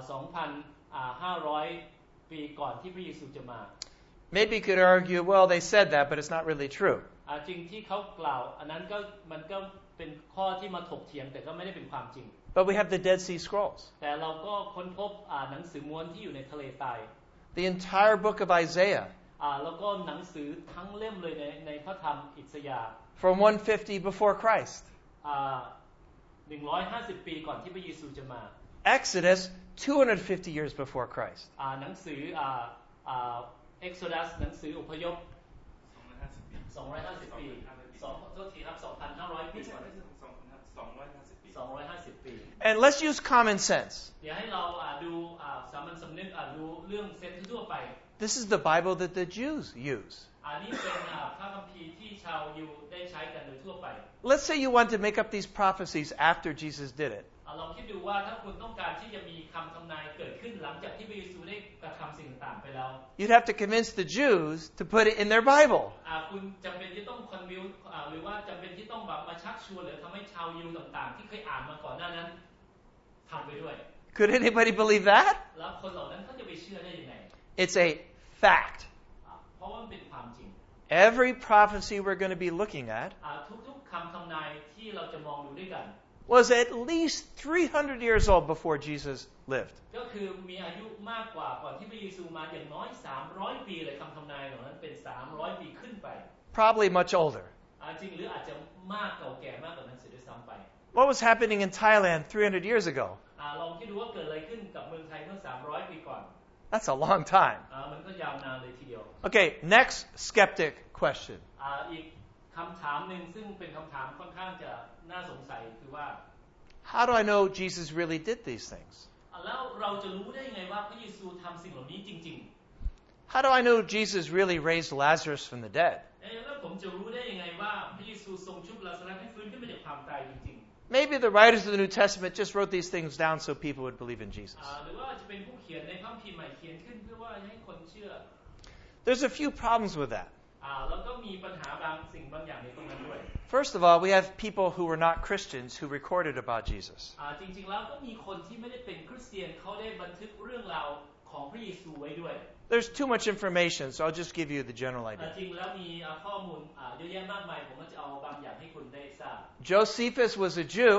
2,500 ปีก่อนที่พระเยซูจะมา Maybe you could argue, well, they said that, but it's not really true. จริงที่เขากล่าวอันนั้นก็มันก็เป็นข้อที่มาถกเถียงแต่ก็ไม่ได้เป็นความจริง But we have the Dead Sea Scrolls. แต่เราก็ค้นพบหนังสือม้วนที่อยู่ในทะเลทราย The entire book of Isaiah แล้วก็หนังสือทั้งเล่มเลยในพระธรรมอิสยาห์ from 150 before Christ. 150 ปีก่อนที่พระเยซูจะมา Exodus 250 years before Christ. หนังสือExodus หนังสืออพยพ250 ปีโทษทีครับ 2,500 ปีก่อน250 ปี And let's use common sense. เดี๋ยวให้เราดูสามัญสำนึกดูเรื่องเซนส์ทั่วไป This is the Bible that the Jews use. นี่เป็นพระคัมภีร์ที่ชาวยิวได้ใช้กันโดยทั่วไป Let's say you want to make up these prophecies after Jesus did it. ลองคิดดูว่าถ้าคุณต้องการที่จะมีคำทำนายเกิดขึ้นหลังจากที่พระเยซูได้กระทำสิ่งต่างๆไปแล้ว You'd have to convince the Jews to put it in their Bible. คุณจำเป็นที่ต้องคอนวิวหรือว่าจำเป็นที่ต้องแบบมาชักชวนหรือทำให้ชาวยิวต่างๆที่เคยอ่านมาก่อนหน้านั้นทำไปด้วย Could anybody believe that? แล้วคนเหล่านั้นเขาจะไปเชื่อได้ยังไง It's a fact. เพราะว่ามันเป็นความจริง Every prophecy we're going to be looking at ทุกๆคำทำนายที่เราจะมองดูด้วยกัน was at least 300 years old before Jesus lived. ก็คือมีอายุมากกว่าก่อนที่พระเยซูมาอย่างน้อย300 ปีเลยคำทำนายเหล่านั้นเป็น300 ปีขึ้นไป Probably much older. จริงหรืออาจจะมากเก่าแก่มากกว่านั้นเสียด้วยซ้ำไป What was happening in Thailand 300 years ago? ลองคิดดูว่าเกิดอะไรขึ้นกับเมืองไทยเมื่อ300 ปีก่อน That's a long time. มันก็ยาวนานเลยทีเดียว Okay, next skeptic question. อีกคำถามหนึ่งซึ่งเป็นคำถามค่อนข้างจะน่าสงสัยคือว่า How do I know Jesus really did these things? แล้วเราจะรู้ได้ยังไงว่าพระเยซูทำสิ่งเหล่านี้จริง How do I know Jesus really raised Lazarus from the dead? แล้วผมจะรู้ได้ยังไงว่าพระเยซูทรงชุบลาซารัสให้ฟื้นขึ้นมาจากความตายจริง Maybe the writers of the New Testament just wrote these things down so people would believe in Jesus. หรือว่าจะเป็นผู้เขียนในพระคัมภีร์ใหม่เขียนขึ้นเพื่อว่าให้คนเชื่อ There's a few problems with that. แล้วก็มีปัญหาบางสิ่งบางอย่างในตรงนั้นด้วย First of all, we have people who were not Christians who recorded about Jesus. จริงๆแล้วก็มีคนที่ไม่ได้เป็นคริสเตียนเขาได้บันทึกเรื่องราวของพระเยซูไว้ด้วย There's too much information, so I'll just give you the general idea. จริงแล้วมีข้อมูลเยอะแยะมากมายผมก็จะเอาบางอย่างให้คุณได้ทราบ Josephus was a Jew.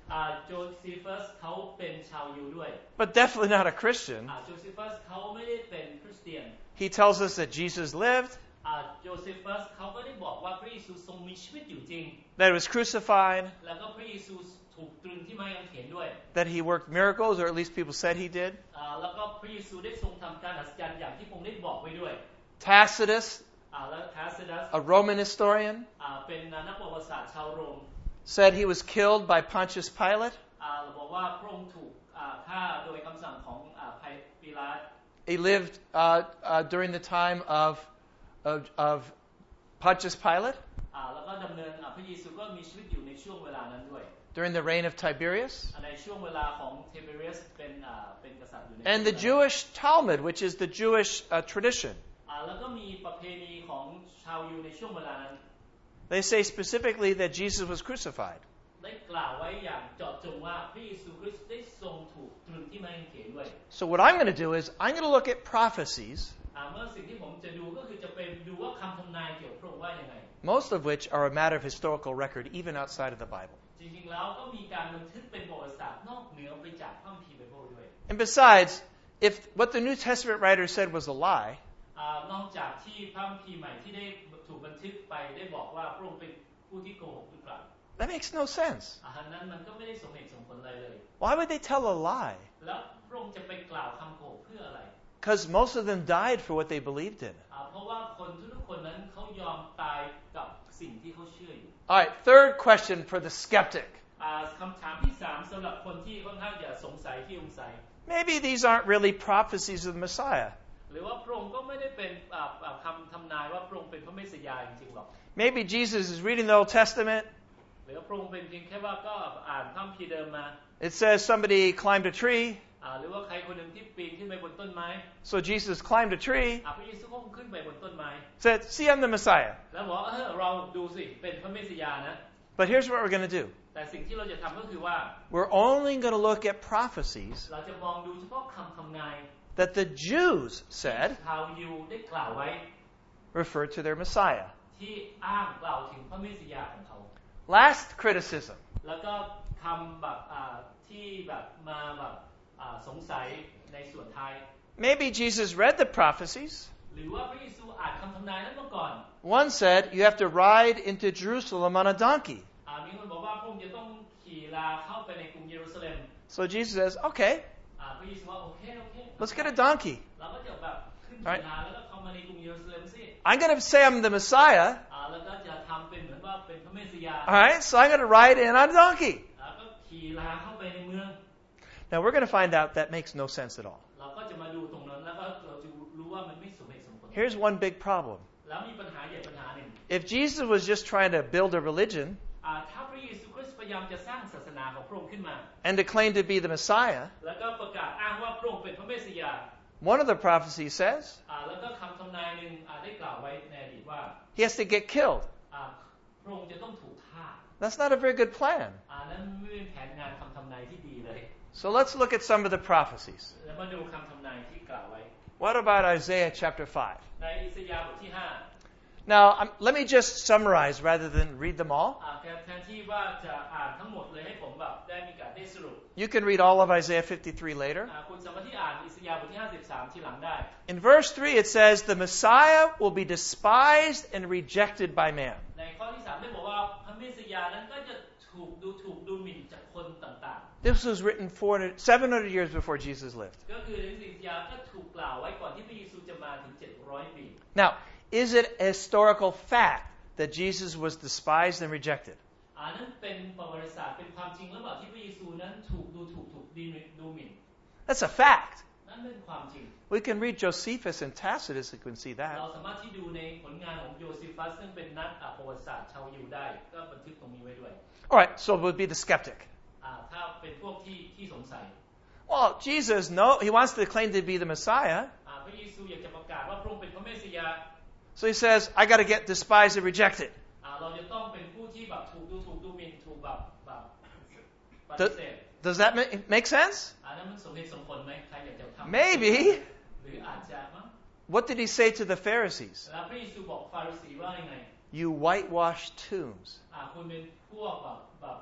โจซีฟัสเขาเป็นชาวยิวด้วย but definitely not a Christian. โจซีฟัสเขาไม่ได้เป็นคริสเตียน He tells us that Jesus lived, โจซีฟัสเขาก็ได้บอกว่าพระเยซูทรงมีชีวิตอยู่จริง that he was crucified, แล้วก็พระเยซูถูกตรึงที่ไม้กางเขนด้วย that he worked miracles, or at least people said he did. แล้วก็พระเยซูได้ทรงทำการอัศจรรย์อย่างที่พระองค์ได้บอกไว้ด้วย Tacitus, แล้วทาซิดัส a Roman historian, เป็นนักประวัติศาสตร์ชาวโรม said he was killed by Pontius Pilate. บอกว่าพระองค์ถูกฆ่าโดยคำสั่งของปิลาต He lived during the time of Pontius Pilate, แล้วก็ดำเนินพระเยซูก็มีชีวิตอยู่ในช่วงเวลานั้นด้วย during the reign of Tiberius, ในช่วงเวลาของเทเบเรียสเป็นกษัตริย์อยู่ใน and the Jewish Talmud, which is the Jewish tradition. แล้วก็มีประเพณีของชาวยิวในช่วงเวลานั้น They say specifically that Jesus was crucified. ได้กล่าวไว้อย่างเจาะจงว่าพระเยซูคริสต์ได้ทรงถูกตรึงที่ไม้กางเขนด้วย So what I'm going to do is I'm going to look at prophecies, เมื่อสิ่งที่ผมจะดูก็คือจะเป็นดูว่าคำทำนายเกี่ยวกับพระองค์ว่ายังไง most of which are a matter of historical record, even outside of the Bible. จริงๆแล้วก็มีการบันทึกเป็นประวัติศาสตร์นอกเหนือไปจากพระคัมภีร์ไบเบิลด้วย And besides, if what the New Testament writer said was a lie, นอกจากที่พระคัมภีร์ใหม่ที่ได้ถูกบันทึกไปได้บอกว่าพระองค์เป็นผู้ที่โกหกหรือเปล่า that makes no sense. นั้นมันก็ไม่ได้สมเหตุสมผลอะไรเลย Why would they tell a lie? แล้วพระองค์จะไปกล่าวคำโกหกเพื่ออะไร Because most of them died for what they believed in. เพราะว่าคนทุกคนนั้นเขายอมตายกับสิ่งที่เขาเชื่ออยู่ All right, third question for the skeptic. คำถามที่3สำหรับคนที่ค่อนข้างจะสงสัยที่สงสัย Maybe these aren't really prophecies of the Messiah. หรือว่าพระองค์ก็ไม่ได้เป็นคำทำนายว่าพระองค์เป็นพระเมสสิยาจริงๆหรอก Maybe Jesus is reading the Old Testament. หรือว่าพระองค์เป็นเพียงแค่ว่าก็อ่านพระคัมภีร์เดิมมา It says somebody climbed a tree. หรือว่าใครคนหนึ่งที่ปีนขึ้นไปบนต้นไม้ So Jesus climbed a tree. พระเยซูก็ขึ้นไปบนต้นไม้ Said, see, I'm the Messiah. แล้วบอกเราดูสิเป็นพระเมสสิยานะ But here's what we're going to do. แต่สิ่งที่เราจะทำก็คือว่า We're only going to look at prophecies เราจะมองดูเฉพาะคำทำนาย that the Jews said ชาวยิวได้กล่าวไว้ referred to their Messiah. ที่อ้างกล่าวถึงพระเมสสิยาของเขา Last criticism. แล้วก็คำแบบที่แบบมาแบบสงสัยในส่วนท้าย Maybe Jesus read the prophecies. หรือว่าพระเยซูอ่านคำทำนายนั้นมาก่อน One said you have to ride into Jerusalem on a donkey. มีคนบอกว่าพระองค์จะต้องขี่ลาเข้าไปในกรุงเยรูซาเล็ม So Jesus says, okay, พระเยซูว่าโอเค let's get a donkey. เราก็จะแบบขึ้นขี่ลาแล้วก็เข้ามาในกรุงเยรูซาเล็มสิ I'm going to say I'm the Messiah. แล้วก็จะทำเป็นเหมือนว่าเป็นพระเมสสิยา All right, so I'm going to ride in on a donkey. แล้วก็ขี่ลาเข้าไปในเมือง Now we're going to find out that makes no sense at all. เราก็จะมาดูตรงนั้นแล้วก็เราจะรู้ว่ามันไม่สมเหตุสมผล Here's one big problem. แล้วมีปัญหาใหญ่ปัญหาหนึ่ง If Jesus was just trying to build a religion ถ้าพระเยซูคริสต์พยายามจะสร้างศาสนาของพระองค์ขึ้นมา and to claim to be the Messiah, แล้วก็ประกาศอ้างว่าพระองค์เป็นพระเมสสิยา one of the prophecies says แล้วก็คำทำนายหนึ่งได้กล่าวไว้ในอดีตว่า he has to get killed. พระองค์จะต้องถูกฆ่า That's not a very good plan. นั้นไม่เป็นแผนงานคำทำนายที่ดีเลย So let's look at some of the prophecies. แล้วมาดูคำทำนายที่กล่าวไว้ What about Isaiah chapter 5? ในอิสยาห์บทที่ Now, let me just summarize rather than read them all. แทนที่ว่าจะอ่านทั้งหมดเลยให้ผมแบบได้มีการได้สรุป You can read all of Isaiah 53 later. คุณสามารถที่อ่านอิสยาห์บทที่53ที่หลังได้ In verse 3 it says, the Messiah will be despised and rejected by man. ในข้อที่3ได้บอกว่าพระเมสสิยานั้นก็จะถูกดูหมิ่นจากคนต่าง This was written 700 years before Jesus lived. ๆก็คือในอิสยาห์ก็ถูกกล่าวไว้ก่อนที่พระเยซูจะมาถึง700 ปี Now, is it a historical fact that Jesus was despised and rejected? นั้นเป็นประวัติศาสตร์เป็นความจริงหรือเปล่าที่พระเยซูนั้นถูกดูหมิ่น That's a fact. นั่นเป็นความจริง We can read Josephus and Tacitus and can see เรา that. สามารถที่ดูในผลงานของโยซิฟัสซึ่งเป็นนักประวัติศาสตร์ชาวยิวได้ก็บันทึกตรงนี้ไว้ด้วย All right, so it would be the skeptic. ถ้าเป็นพวกที่สงสัย Well, Jesus, no, he wants to claim to be the Messiah. พระเยซูอยากจะประกาศว่าพระองค์เป็นพระเมสสิยา So he says, I got to get despised and rejected. เราจะต้องเป็นผู้ที่แบบถูกดูหมิ่นถูกแบบปฏิเสธ Does that make sense? นั้นมันสมเหตุสมผลไหมใครอยากจะทำ Maybe. หรืออาจจะมั้ง What did he say to the Pharisees? แล้วพระเยซูบอกฟาริสีว่ายังไง You whitewashed tombs. คุณเป็นพวกแบบ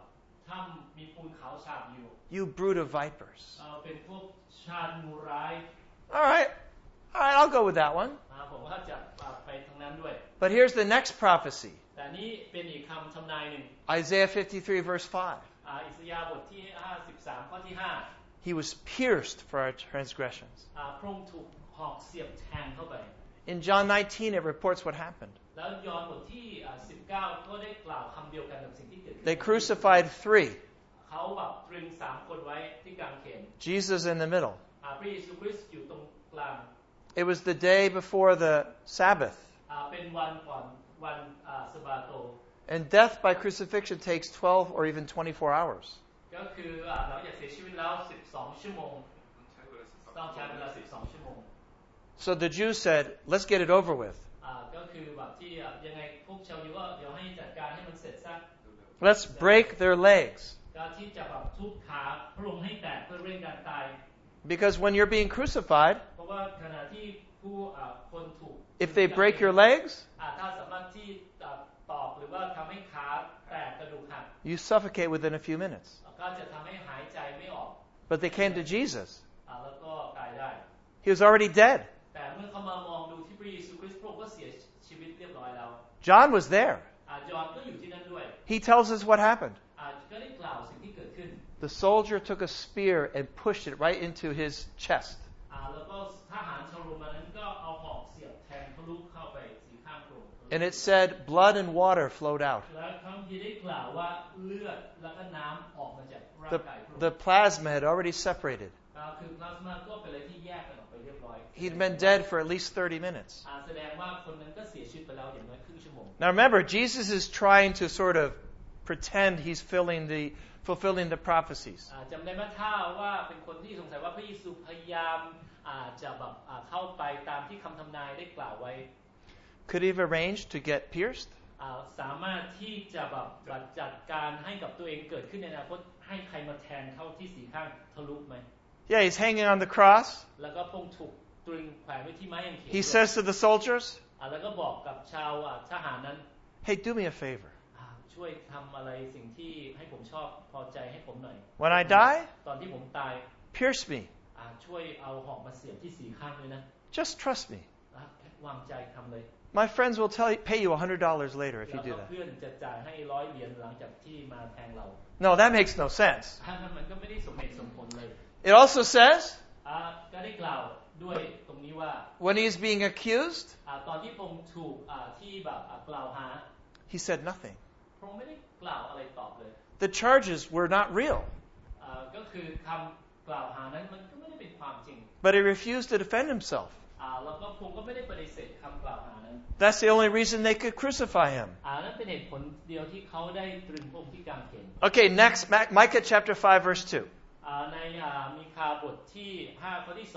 ถ้ำมีปูนขาวฉาบอยู่ You brood of vipers. เป็นพวกชาติงูร้าย All right, I'll go with that one. ผมว่าจะไปทางนั้นด้วย But here's the next prophecy. แต่นี่เป็นอีกคำทำนายหนึ่ง Isaiah 53 verse 5. อิสยาห์บทที่53ข้อที่ He was pierced for our transgressions. 5พระองค์ถูกหอกเสียบแทงเข้าไป In John 19, it reports what happened. แล้วยอห์นบทที่19ก็ได้กล่าวคำเดียวกันกับสิ่งที่เกิดขึ้น They crucified 3, เขาแบบตรึง3คนไว้ที่กางเขน Jesus in the middle. พระเยซูคริสต์อยู่ตรงกลาง It was the day before the Sabbath. เป็นวันก่อนวันสะบาโต And death by crucifixion takes 12 or even 24 hours. ก็คือหลังจากเสียชีวิตแล้ว12ชั่วโมงต้องใช้เวลา12ชั่วโมง So the Jews said, let's get it over with. ก็คือแบบที่ยังไงพวกชาวยิวก็เดี๋ยวให้จัดการให้มันเสร็จซะ Let's break their legs. การที่จะแบบทุบขาพระองค์ให้แตกเพื่อเร่งการตาย Because when you're being crucified, เพราะว่าขณะที่ผู้คนถูก if they break your legs, ถ้าสามารถที่ตอกหรือว่าทำให้ขาแตกกระดูกหัก you suffocate within a few minutes. ก็จะทำให้หายใจไม่ออก But they came to Jesus. แล้วก็ตายได้ He was already dead. แต่เมื่อเขามามองดูที่พระเยซูคริสต์พระองค์ก็เสียชีวิตเรียบร้อยแล้ว John was there. ยอห์นก็อยู่ที่นั่นด้วย He tells us what happened. ก็ได้กล่าวสิ่งที่เกิดขึ้น The soldier took a spear and pushed it right into his chest. แล้วก็ทหารชาวโรมันนั้นก็เอาหอกเสียบแทงทะลุเข้าไปสีข้างพระองค์ And it said blood and water flowed out. และคำที่ได้กล่าวว่าเลือดแล้วก็น้ำออกมาจากร่างกายพระองค์ The plasma had already separated. คือพลาสมาก็เป็นอะไรที่แยกกันออกไปเรียบร้อย He'd been dead for at least 30 minutes. แสดงว่าคนนั้นก็เสียชีวิตไปแล้วอย่างน้อยครึ่งชั่วโมง Now remember, Jesus is trying to sort of pretend he's fulfilling the prophecies. จำได้ไหมถ้าว่าเป็นคนที่สงสัยว่าพระเยซูพยายามจะแบบเข้าไปตามที่คำทำนายได้กล่าวไว้ Could he have arranged to get pierced? สามารถที่จะแบบจัดการให้กับตัวเองเกิดขึ้นในอนาคตให้ใครมาแทงเข้าที่สีข้างทะลุไหม Yeah, he's hanging on the cross. แล้วก็พงถูกตรึงแขวนไว้ที่ไม้กางเขน He says to the soldiers, แล้วก็บอกกับชาวทหารนั้น hey, do me a favor. ช่วยทำอะไรสิ่งที่ให้ผมชอบพอใจให้ผมหน่อย When I die, ตอนที่ผมตาย pierce me. ช่วยเอาหอกมาเสียบที่สีข้างเลยนะ Just trust me. วางใจทำเลย My friends will pay you $100 later if you do แล้วก็ that. เพื่อนจะจ่ายให้100 เหรียญหลังจากที่มาแทงเรา No, that makes no sense. มันก็ไม่ได้สมเหตุสมผลเลย It also says, ก็ได้กล่าวด้วยตรงนี้ว่า when he's being accused, ตอนที่พงถูกที่แบบกล่าวหา he said nothing. พงไม่ได้กล่าวอะไรตอบเลย The charges were not real, ก็คือคำกล่าวหานั้นมันก็ไม่ได้เป็นความจริง but he refused to defend himself. แล้วก็พงก็ไม่ได้ปฏิเสธคำกล่าวหานั้น That's the only reason they could crucify him. นั่นเป็นเหตุผลเดียวที่เขาได้ตรึงพระองค์ที่กางเขน Okay, next, Micah chapter 5, verse 2. ในมีคาบทที่5ข้อที่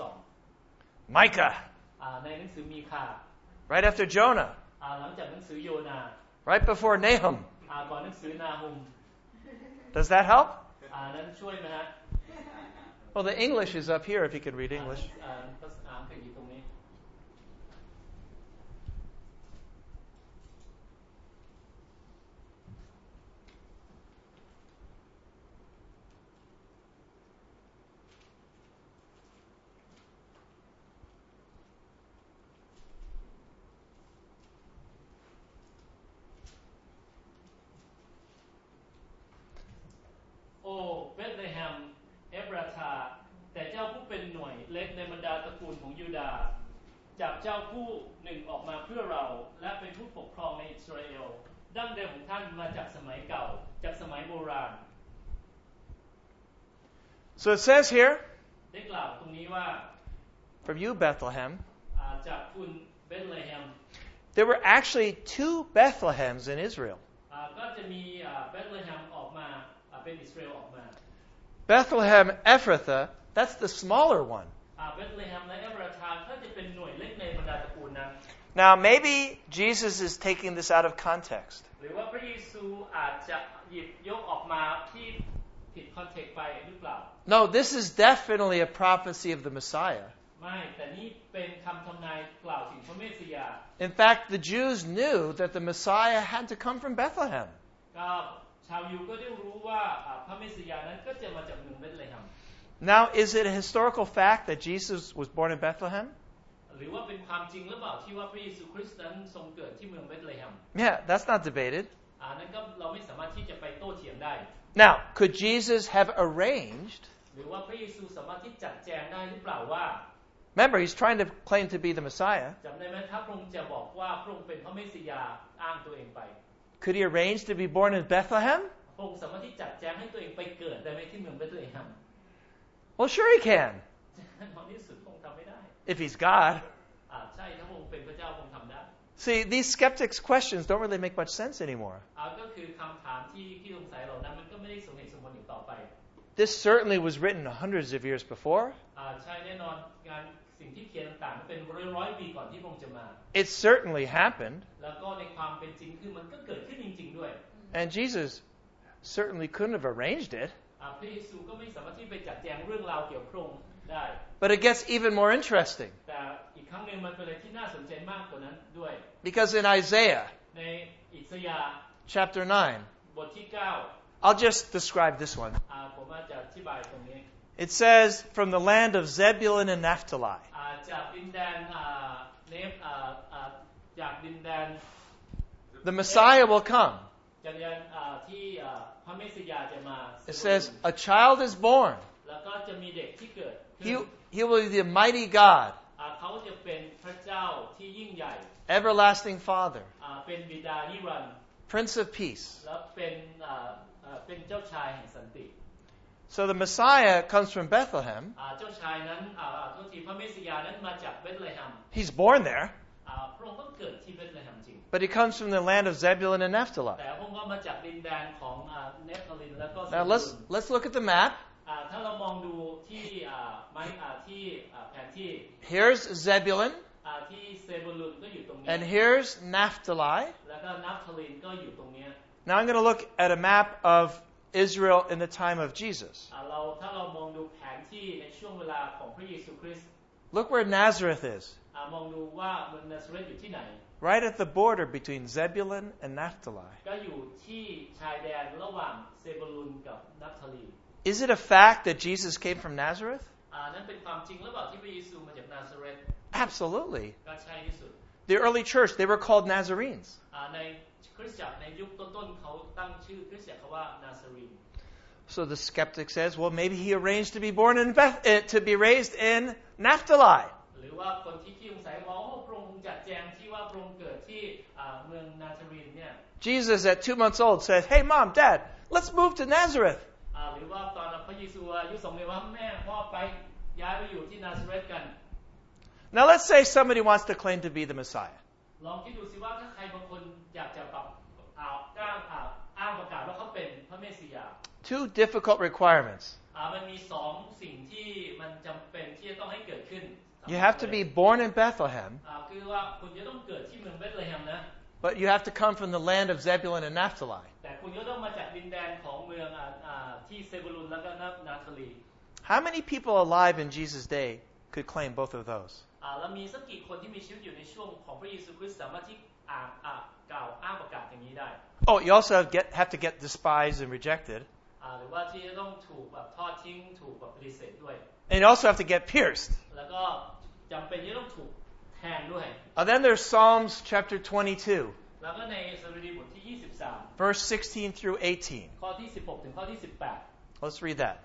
2 Micah, ในหนังสือมีคา right after Jonah, หลังจากหนังสือโยนา right before Nahum. ก่อนหนังสือนาฮุม Does that help? นั้นช่วยไหมฮะ Well, the English is up here if you could read English. ภาษาอังกฤษอยู่ตรงนี้ โอ้เบธเลเฮมเอฟราธาแต่เจ้าผู้เป็นหน่วยเล็กในบรรดาตระกูลของยูดาห์จับเจ้าผู้หนึ่งออกมาเพื่อเราและเป็นผู้ปกครองในอิสราเอลดั้งเดิมของท่านมาจากสมัยเก่าจากสมัยโบราณ So it says here, ได้กล่าวตรงนี้ว่า from you, Bethlehem, จากคุณเบธเลเฮม there were actually 2 Bethlehems in Israel. ก็จะมีเบธเลเฮมออกมาเป็นอิสราเอลออกมา Bethlehem Ephrathah, that's the smaller one. เบธเลเฮมและเอฟราธาก็จะเป็นหน่วยเล็กในบรรดาตระกูลนั้น Now, maybe Jesus is taking this out of context. หรือว่าพระเยซูอาจจะหยิบยกออกมาที่ผิดคอนเทกต์ไปหรือเปล่า No, this is definitely a prophecy of the Messiah. ไม่แต่นี่เป็นคำทำนายกล่าวถึงพระเมสสิยา In fact, the Jews knew that the Messiah had to come from Bethlehem. ก็ชชาวยิวก็ได้รู้ว่าพระเมสสิยานั้นก็จะมาจากเมืองเบธเลเฮม Now, is it a historical fact that Jesus was born in Bethlehem? หรือว่าเป็นความจริงหรือเปล่าที่ว่าพระเยซูคริสต์นั้นทรงเกิดที่เมืองเบธเลเฮม Yeah, that's not debated. นั้นก็เราไม่สามารถที่จะไปโต้เถียงได้ Now, could Jesus have arranged? หรือว่าพระเยซูสามารถที่จัดแจงได้หรือเปล่าว่า Remember, he's trying to claim to be the Messiah. จำได้ไหมถ้าพระองค์จะบอกว่าพระองค์เป็นพระเมสสิยาอ้างตัวเองไป Could he arrange to be born in Bethlehem? พระองค์สามารถที่จัดแจงให้ตัวเองไปเกิดได้ไหมที่เมืองเบธเลเฮม Well, sure he can, ตอนที่สุดพระองค์ทำไม่ได้ if he's God. ใช่ถ้าพระองค์เป็นพระเจ้าพระองค์ทำได้ See, these skeptics' questions don't really make much sense anymore. ก็คือคำถามที่สงสัยเหล่านั้นมันก็ไม่ได้สมเหตุสมผลอีกต่อไป This certainly was written hundreds of years before. ใช่แน่นอนงานสิ่งที่เขียนต่างๆเป็นร้อยปีก่อนที่พระองค์จะมา It certainly happened. แล้วก็ในความเป็นจริงคือมันก็เกิดขึ้นจริงๆด้วย And Jesus certainly couldn't have arranged it. พระเยซูก็ไม่สามารถที่ไปจัดแจงเรื่องราวเกี่ยวกับพระองค์ได้ But it gets even more interesting. แต่อีกครั้งหนึ่งมันเป็นอะไรที่น่าสนใจมากกว่านั้นด้วย Because in Isaiah ในอิสยาห์ chapter 9, บทที่ I'll just describe this one. 9ผมอาจจะอธิบายตรงนี้ It says, from the land of Zebulun and Naphtali. จากดินแดนจากดินแดน The Messiah will come. จากดินแดนที่พระเมสสิยาจะมา It says, a child is born. แล้วก็จะมีเด็กที่เกิด He will be the mighty God, เขาจะเป็นพระเจ้าที่ยิ่งใหญ่ everlasting Father, เป็นบิดานิรันดร์ Prince of Peace. แล้วเป็นเจ้าชายแห่งสันติ So the Messiah comes from Bethlehem. เจ้าชายนั้นโทษทีพระเมสสิยานั้นมาจากเบธเลเฮม He's born there, พระองค์ก็เกิดที่เบธเลเฮมจริง but he comes from the land of Zebulun and Naphtali. แต่พระองค์ก็มาจากดินแดนของเนฟทาลิมแล้วก็ Now let's look at the map. ถ้าเรามองดูที่ที่แผนที่ Here's Zebulun, ที่เซบูลุนก็อยู่ตรงนี้ and here's Naphtali. แล้วก็นัฟทาลิมก็อยู่ตรงนี้ Now I'm going to look at a map of Israel in the time of Jesus. ถ้าเรามองดูแผนที่ในช่วงเวลาของพระเยซูคริสต์ Look where Nazareth is, มองดูว่าเมืองนาซาเรตอยู่ที่ไหน right at the border between Zebulun and Naphtali. ก็อยู่ที่ชายแดนระหว่างเซบูลุนกับนัฟทาลี Is it a fact that Jesus came from Nazareth? นั่นเป็นความจริงหรือเปล่าที่พระเยซูมาจากนาซาเรต Absolutely. ก็ใช่ที่สุด The early church, they were called Nazarenes. ในคริสตจักรในยุคต้นๆเขาตั้งชื่อคริสตจักรว่านาซารีน So the skeptic says, well, maybe he arranged to be born in to be raised in Naphtali. หรือว่าคนที่สงสัยว่าพระองค์จัดแจงที่ว่าพระองค์เกิดที่เมืองนาซารีนเนี่ย Jesus at 2 months old says, hey, Mom, Dad, let's move to Nazareth. หรือว่าตอนพระเยซูอายุ2 เดือนว่าแม่พ่อไปย้ายไปอยู่ที่นาซาเรตกัน Now let's say somebody wants to claim to be the Messiah. ลองคิดดูสิว่าถ้าใครบางคนอยากจะอ้างประกาศว่าเขาเป็นพระเมสสิยา Two difficult requirements. มันมี2 สิ่งที่มันจำเป็นที่จะต้องให้เกิดขึ้น You have to be born in Bethlehem, คือว่าคุณจะต้องเกิดที่เมืองเบธเลเฮมนะ but you have to come from the land of Zebulun and Naphtali. แต่คุณก็ต้องมาจากดินแดนของเมืองที่เซบูลุนแล้วก็นาทาลี How many people alive in Jesus' day could claim both of those? แล้วมีสักกี่คนที่มีชีวิตอยู่ในช่วงของพระเยซูคริสต์สามารถที่กล่าวอ้างประกาศอย่างนี้ได้ Oh, you also have to get despised and rejected. หรือว่าที่จะต้องถูกแบบทอดทิ้งถูกแบบปฏิเสธด้วย And you also have to get pierced. แล้วก็จำเป็นที่ต้องถูกแทงด้วย Then there's Psalms chapter 22, แล้วก็ในสดุดีบทที่23 verse 16 through 18. ข้อที่16ถึงข้อที่18 Let's read that.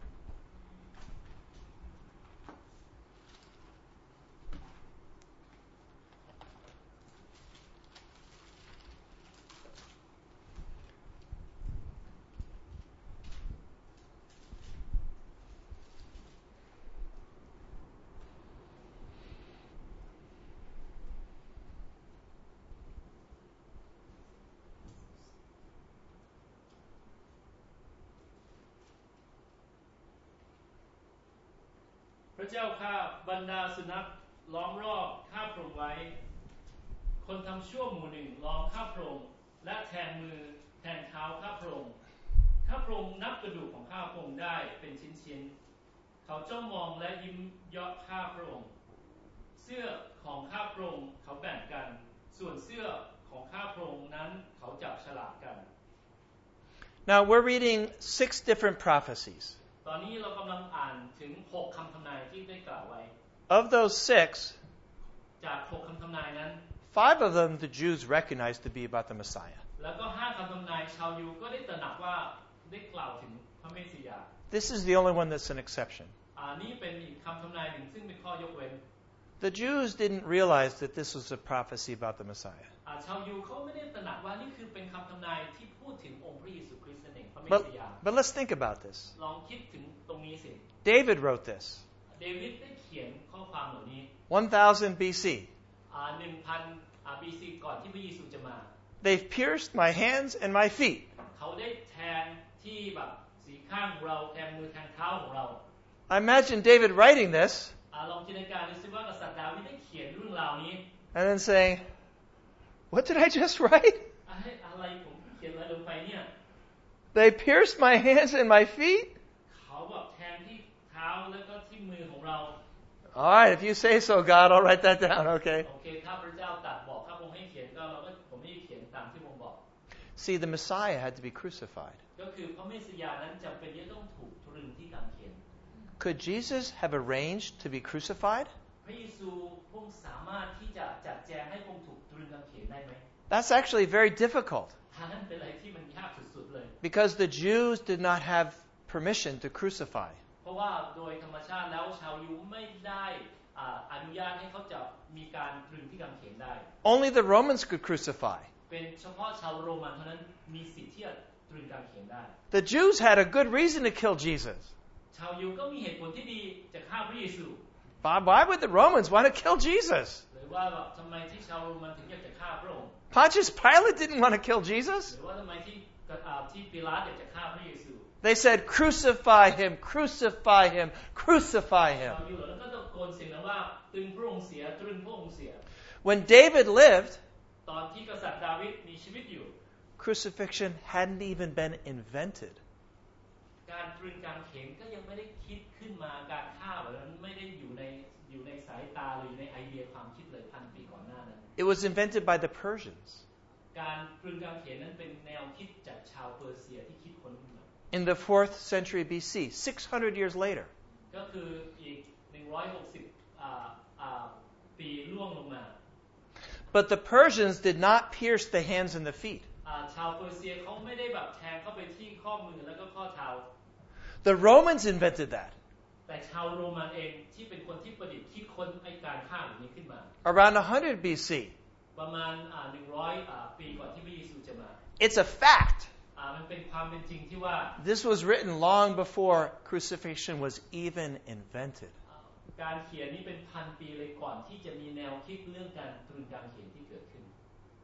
พระเจ้าข้าบรรดาสุนัขล้อมรอบข้าพระองค์ไว้คนทำชั่วหมู่หนึ่งล้อมข้าพระองค์และแทงมือแทงเท้าข้าพระองค์ข้าพระองค์นับกระดูกของข้าพระองค์ได้เป็นชิ้นๆเขาจ้องมองและยิ้มเยาะข้าพระองค์เสื้อของข้าพระองค์เขาแบ่งกันส่วนเสื้อของข้าพระองค์นั้นเขาจับฉลากกัน Now we're reading 6 different prophecies. ตอนนี้เรากำลังอ่านถึง6คำทำนายที่ได้กล่าวไว้ Of those 6, จาก6คำทำนายนั้น 5 of them the Jews recognized to be about the Messiah. แล้วก็5คำทำนายชาวยิวก็ได้ตระหนักว่าได้กล่าวถึงพระเมสสิยา This is the only one that's an exception. นี่เป็นอีกคำทำนายหนึ่งซึ่งเป็นข้อยกเว้น The Jews didn't realize that this was a prophecy about the Messiah. ชาวยิวเขาไม่ได้ตระหนักว่านี่คือเป็นคำทำนายที่พูดถึงองค์พระเยซูคริสต์นั่นเองพระเมส But, สิยา but let's think about this. ลองคิดถึงตรงนี้สิ David wrote this. เดวิดได้เขียนข้อความเหล่านี้ 1000 BC. 1,000 BC ก่อนที่พระเยซูจะมา They've pierced my hands and my feet. เขาได้แทงที่แบบสีข้างของเราแทงมือแทงเท้าของเรา I imagine David writing this ลองจินตนาการดูสิว่ากษัตริย์ดาวิดได้เขียนเรื่องราวนี้ and then saying, what did I just write? อะไรผมเขียนอะไรลงไปเนี่ย They pierced my hands and my feet? เขาแบบแทงที่เท้าแล้วก็ที่มือของเรา All right, if you say so, God, I'll write that down, okay? โอเคถ้าพระเจ้าตรัสบอกถ้าผมให้เขียนก็ผมไม่เขียนตามที่ผมบอก See, the Messiah had to be crucified. ก็คือพระเมสสิยานั้นจำเป็นที่ต้องถูกตรึงที่กางเขน Could Jesus have arranged to be crucified? พระเยซูพระองค์สามารถที่จะจัดแจงให้พระองค์ถูกตรึงกางเขนได้ไหม That's actually very difficult ทางนั้นเป็นอะไรที่มันยากสุดๆเลย because the Jews did not have permission to crucify. เพราะว่าโดยธรรมชาติแล้วชาวยิวไม่ได้อนุญาตให้เขาจะมีการตรึงที่กางเขนได้ Only the Romans could crucify. เป็นเฉพาะชาวโรมันเท่านั้นมีสิทธิ์ที่จะตรึงกางเขนได้ The Jews had a good reason to kill Jesus. ชาวยิวก็มีเหตุผลที่ดีจะฆ่าพระเยซู Why would the Romans want to kill Jesus? หรือว่าแบบทำไมที่ชาวโรมันถึงอยากจะฆ่าพระองค์ Pontius Pilate didn't want to kill Jesus. หรือว่าทำไมที่ปิลาตอยากจะฆ่าพระเยซู They said, crucify him, crucify him, crucify ชา him. วยิวเหล่านั้นก็ตะโกนเสียงดังว่าตรึงพระองค์เสียตรึงพระองค์เสีย When David lived, ตอนที่กษัตริย์ดาวิดมีชีวิตอยู่ crucifixion hadn't even been invented. การตรึงกางเขนก็ยังไม่ได้คิดขึ้นมาการฆ่าแบบนั้นไม่ได้อยู่ในสายตาหรือในไอเดียความคิดเลยพันปีก่อนหน้านั้น It was invented by the Persians. การตรึงกางเขนนั้นเป็นแนวคิดจากชาวเปอร์เซียที่คิดค้นขึ้นมา In the 4th century BC, 600 years later. ก็คืออีก160ปีล่วงลงมา But the Persians did not pierce the hands and the feet. ชาวเปอร์เซียเขาไม่ได้แบบแทงเข้าไปที่ข้อมือแล้วก็ข้อเท้า The Romans invented that แต่ชาวโรมันเองที่เป็นคนที่ประดิษฐ์คิดค้นไอ้การฆ่าแบบนี้ขึ้นมา around 100 BC. ประมาณ100ปีก่อนที่พระเยซูจะมา It's a fact. มันเป็นความเป็นจริงที่ว่า This was written long before crucifixion was even invented. การเขียนนี้เป็นพันปีเลยก่อนที่จะมีแนวคิดเรื่องการตรึงกางเขนที่เกิดขึ้น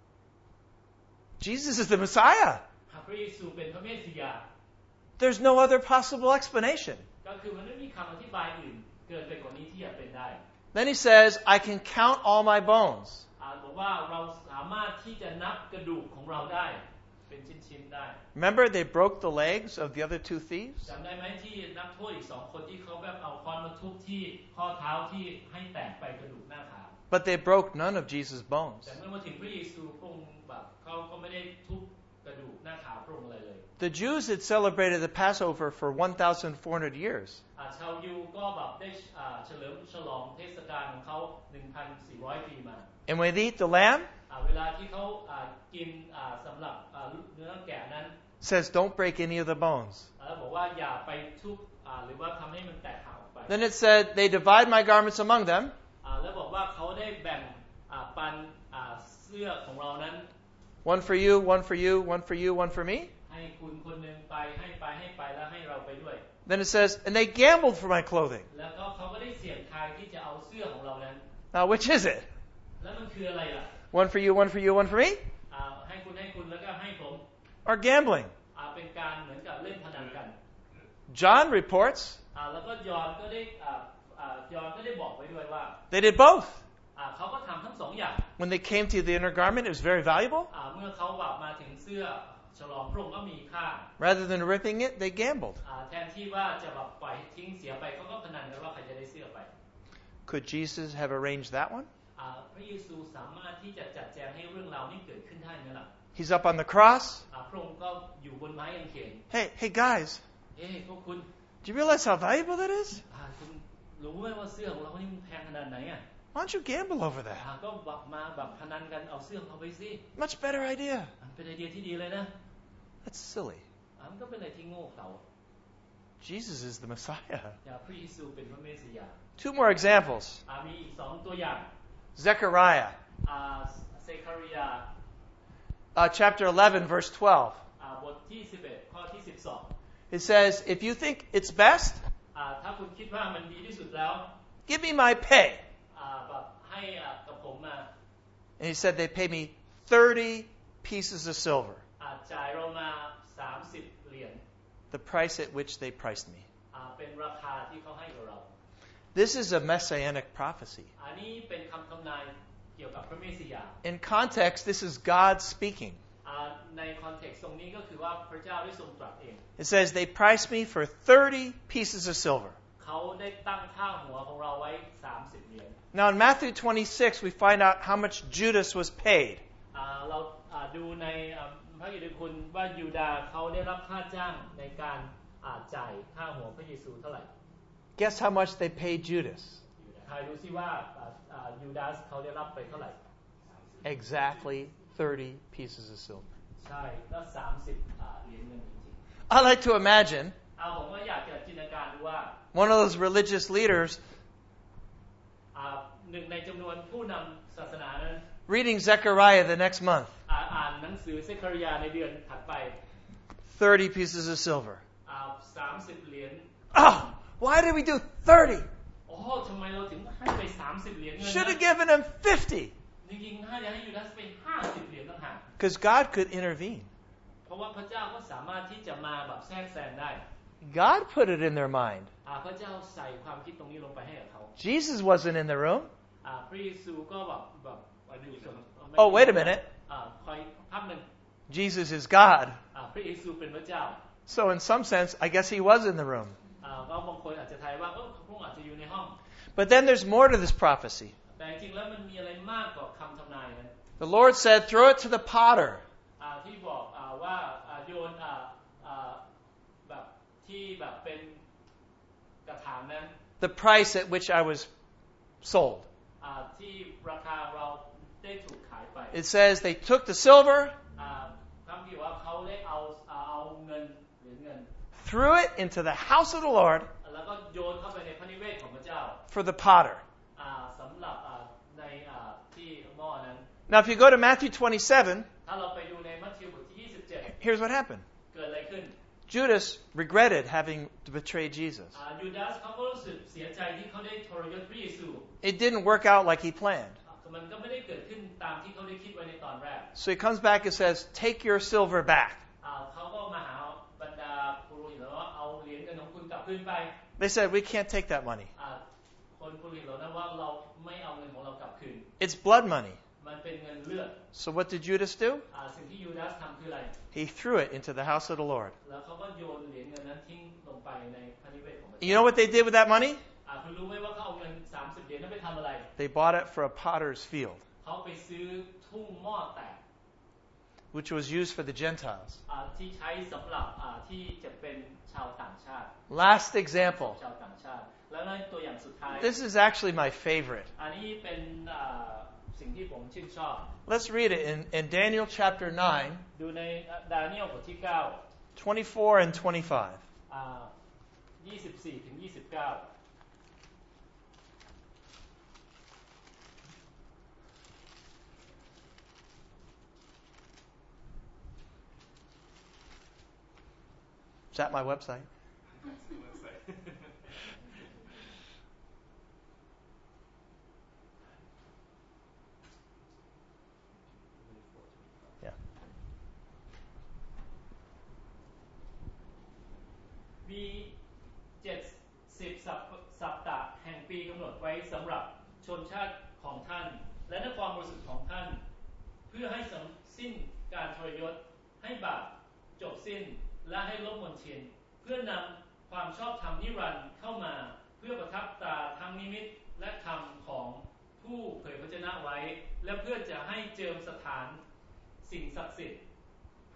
Jesus is the Messiah. พระเยซูเป็นพระเมสสิยา There's no other possible explanation. ก็คือมันไม่มีคำอธิบายอื่นเกินไปกว่านี้ที่จะเป็นได้ Then he says, I can count all my bones. บอกว่าเราสามารถที่จะนับกระดูกของเราได้เป็นชิ้นๆได้ Remember, they broke the legs of the other 2 thieves? จำได้ไหมที่นักโทษอีก2 คนที่เขาแบบเอาค้อนมาทุบที่ข้อเท้าที่ให้แตกไปกระดูกหน้าขา But they broke none of Jesus' bones. แต่เมื่อมาถึงพระเยซูพระองค์แบบเขาก็ไม่ได้ทุบกระดูกหน้าขาพระองค์อะไรเลย The Jews had celebrated the Passover for 1,400 years. ชาวยิวก็แบบได้เฉลิมฉลองเทศกาลของเขา 1,400 ปีมา And when they eat the lamb, เวลาที่เขากินสำหรับเนื้อแกะนั้น says, don't break any of the bones. บอกว่าอย่าไปทุบหรือว่าทำให้มันแตกหักออกไป Then it said, they divide my garments among them. แล้วบอกว่าเขาได้แบ่งปันเสื้อของเรานั้น One for you, one for you, one for you, one for me. ให้คุณคนหนึ่งไปให้แล้วให้เราไปด้วย Then it says, and they gambled for my clothing. แล้วก็เขาก็ได้เสี่ยงทายที่จะเอาเสื้อของเรานั้น Now, which is it? แล้วมันคืออะไรล่ะ One for you, one for you, one for me? ให้คุณแล้วก็ให้ผม Or gambling? เป็นการเหมือนกับเล่นพนันกัน John reports แล้วก็ยอห์นก็ได้บอกไว้ด้วยว่า they did both. เขาก็ทำทั้ง2 อย่าง When they came to the inner garment, it was very valuable. เมื่อเขาแบบมาถึงเสื้อฉลองพระองค์ก็มีค่า Rather than ripping it, they gambled. แทนที่ว่าจะแบบปล่อยทิ้งเสียไปเขาก็พนันกันว่าใครจะได้เสื้อไป Could Jesus have arranged that one? พระเยซูสามารถที่จะจัดแจงให้เรื่องราวนี้เกิดขึ้นได้ไหมล่ะ He's up on the cross. พระองค์ก็อยู่บนไม้กางเขน Hey guys, พวกคุณ do you realize how valuable that is? คุณรู้ไหมว่าเสื้อของเรานี่มันแพงขนาดไหนอ่ะ Why don't you gamble over that? ก็มาแบบพนันกันเอาเสื้อของเขาไปสิ Much better idea. มันเป็นไอเดียที่ดีเลยนะ That's silly. มันก็เป็นอะไรที่โง่เขลา Jesus is the Messiah. พระเยซูเป็นพระเมสสิยา Two more examples. มีอีก2ตัวอย่าง Zechariah, เซคาริยา chapter 11, verse 12. บทที่11ข้อที่12 It says, if you think it's best, ถ้าคุณคิดว่ามันดีที่สุดแล้ว give me my pay. แบบให้กับผมมา And he said they paid me 30 pieces of silver, จ่ายเรามา30เหรียญ the price at which they priced me. เป็นราคาที่เขาให้กับเรา This is a messianic prophecy. อันนี้เป็นคำทำนายเกี่ยวกับพระเมสสิยา In context, this is God speaking. ในคอนเท็กซ์ตรงนี้ก็คือว่าพระเจ้าได้ทรงตรัสเอง It says they priced me for 30 pieces of silver. เขาได้ตั้งค่าหัวของเราไว้30เหรียญ Now in Matthew 26, we find out how much Judas was paid. เราดูในพระกิตติคุณว่ายูดาห์เขาได้รับค่าจ้างในการจ่ายค่าหัวพระเยซูเท่าไหร่ Guess how much they paid Judas? ทายดูซิว่ายูดาห์เขาได้รับไปเท่าไหร่ Exactly 30 pieces of silver. ใช่แล้ว30เหรียญเงินจริง I like to imagine ๆผมก็อยากจะจินตนาการดูว่า one of those religious leaders หนึ่งในจำนวนผู้นำศาสนานั้น reading Zechariah the next month. อ่านหนังสือเซคาริยาในเดือนถัดไป 30 pieces of silver. 30เหรียญ Oh, why did we do 30? ทำไมเราถึงให้ไป30เหรียญเงิน Should นะ have given him 50. จริงๆให้ยูดาห์ไป50เหรียญต่างหาก Because God could intervene. เพราะว่าพระเจ้าก็สามารถที่จะมาแบบแทรกแซงได้ God put it in their mind. พระเจ้าใส่ความคิดตรงนี้ลงไปให้กับเขา Jesus wasn't in the room. พระเยซูก็แบบอยู่ส่วน Oh, wait a minute. คอยพักหนึ่ง Jesus is God. พระเยซูเป็นพระเจ้า So in some sense, I guess he was in the room. ก็บางคนอาจจะทายว่าพระองค์อาจจะอยู่ในห้อง But then there's more to this prophecy. แต่จริงๆแล้วมันมีอะไรมากกว่าคำทำนายนั้น The Lord said, throw it to the potter. ที่บอกว่าโยนแบบที่แบบเป็นกระถางนั้น The price at which I was sold. ที่ราคาเราได้ถูกขายไป It says they took the silver, คำที่ว่าเขาได้เอาเงินหรือเงิน threw it into the house of the Lord แล้วก็โยนเข้าไปในพระนิเวศของพระเจ้า for the potter. สำหรับในที่หม้อนั้น Now, if you go to Matthew 27, ถ้าเราไปดูในมัทธิวบทที่27 here's what happened. เกิดอะไรขึ้น Judas regretted having betrayed Jesus. ยูดาห์เขาก็รู้สึกเสียใจที่เขาได้ทรยศพระเยซู It didn't work out like he planned. มันก็ไม่ได้เกิดขึ้นตามที่เขาได้คิดไว้ในตอนแรก So he comes back and says, take your silver back. เขาก็มาหาบรรดาปุโรหิตแล้วว่าเอาเหรียญเงินของคุณกลับคืนไป They said, we can't take that money. คนปุโรหิตเหล่านั้นว่าเราไม่เอาเงินของเรากลับคืน It's blood money. มันเป็นเงินเลือด So what did Judas do? สิ่งที่ยูดาห์ทำคืออะไร He threw it into the house of the Lord. แล้วเขาก็โยนเหรียญเงินนั้นทิ้งลงไปในพระนิเวศของพระเจ้า You know what they did with that money? คุณรู้ไหมว่าเขาเอาเงิน30เหรียญนั้นไปทำอะไร They bought it for a potter's field, เขาไปซื้อทุ่งหม้อแตก which was used for the Gentiles. ที่ใช้สำหรับที่จะเป็นชาวต่างชาติ Last example. ชาวต่างชาติ แล้วในตัวอย่างสุดท้าย This is actually my favorite. อันนี้เป็นสิ่งที่ผมชื่นชอบ Let's read it in Daniel chapter 9, ดูในดาเนียลบทที่ 24 and 25. 9 24ถึง29 Is that my website? Yeah. มี70สัปดาห์แห่งปีกำหนดไว้สำหรับชนชาติของท่านและในความบริสุทธิ์ของท่านเพื่อให้สิ้นการทรยศให้บาปจบสิ้นและให้ลบมนทินเพื่อนำความชอบธรรมนิรันดร์เข้ามาเพื่อประทับตาทั้งนิมิตและคำของผู้เผยพระชนะไว้และเพื่อจะให้เจิมสถานสิ่งศักดิ์สิทธิ์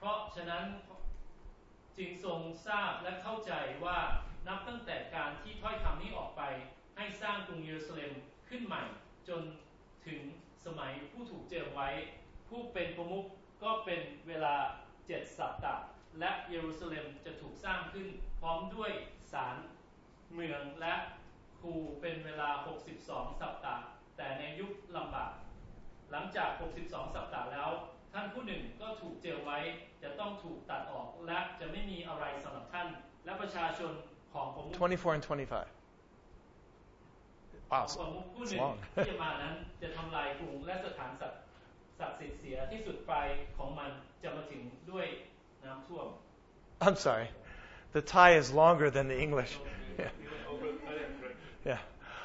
เพราะฉะนั้นจึงทรงทราบและเข้าใจว่านับตั้งแต่การที่ถ้อยคำนี้ออกไปให้สร้างกรุงเยรูซาเล็มขึ้นใหม่จนถึงสมัยผู้ถูกเจิมไว้ผู้เป็นประมุขก็เป็นเวลา7 สัปดาห์และเยรูซาเล็มจะถูกสร้างขึ้นพร้อมด้วยศาลเมืองและคูเป็นเวลา62 สัปดาห์แต่ในยุคลำบากหลังจาก62 สัปดาห์แล้วท่านผู้หนึ่งก็ถูกเจิมไว้จะต้องถูกตัดออกและจะไม่มีอะไรสำหรับท่านและประชาชนของประมุข 24 and 25. Wow, ประมุขผู้ห it's นึ่ง long. ที่จะมานั้นจะทำลายกรุงและสถานศักดิ์สิทธิ์เสียที่สุดปลายของมันจะมาถึงด้วยน้ำท่วม I'm sorry. The Thai is longer than the English. Yeah. Yeah.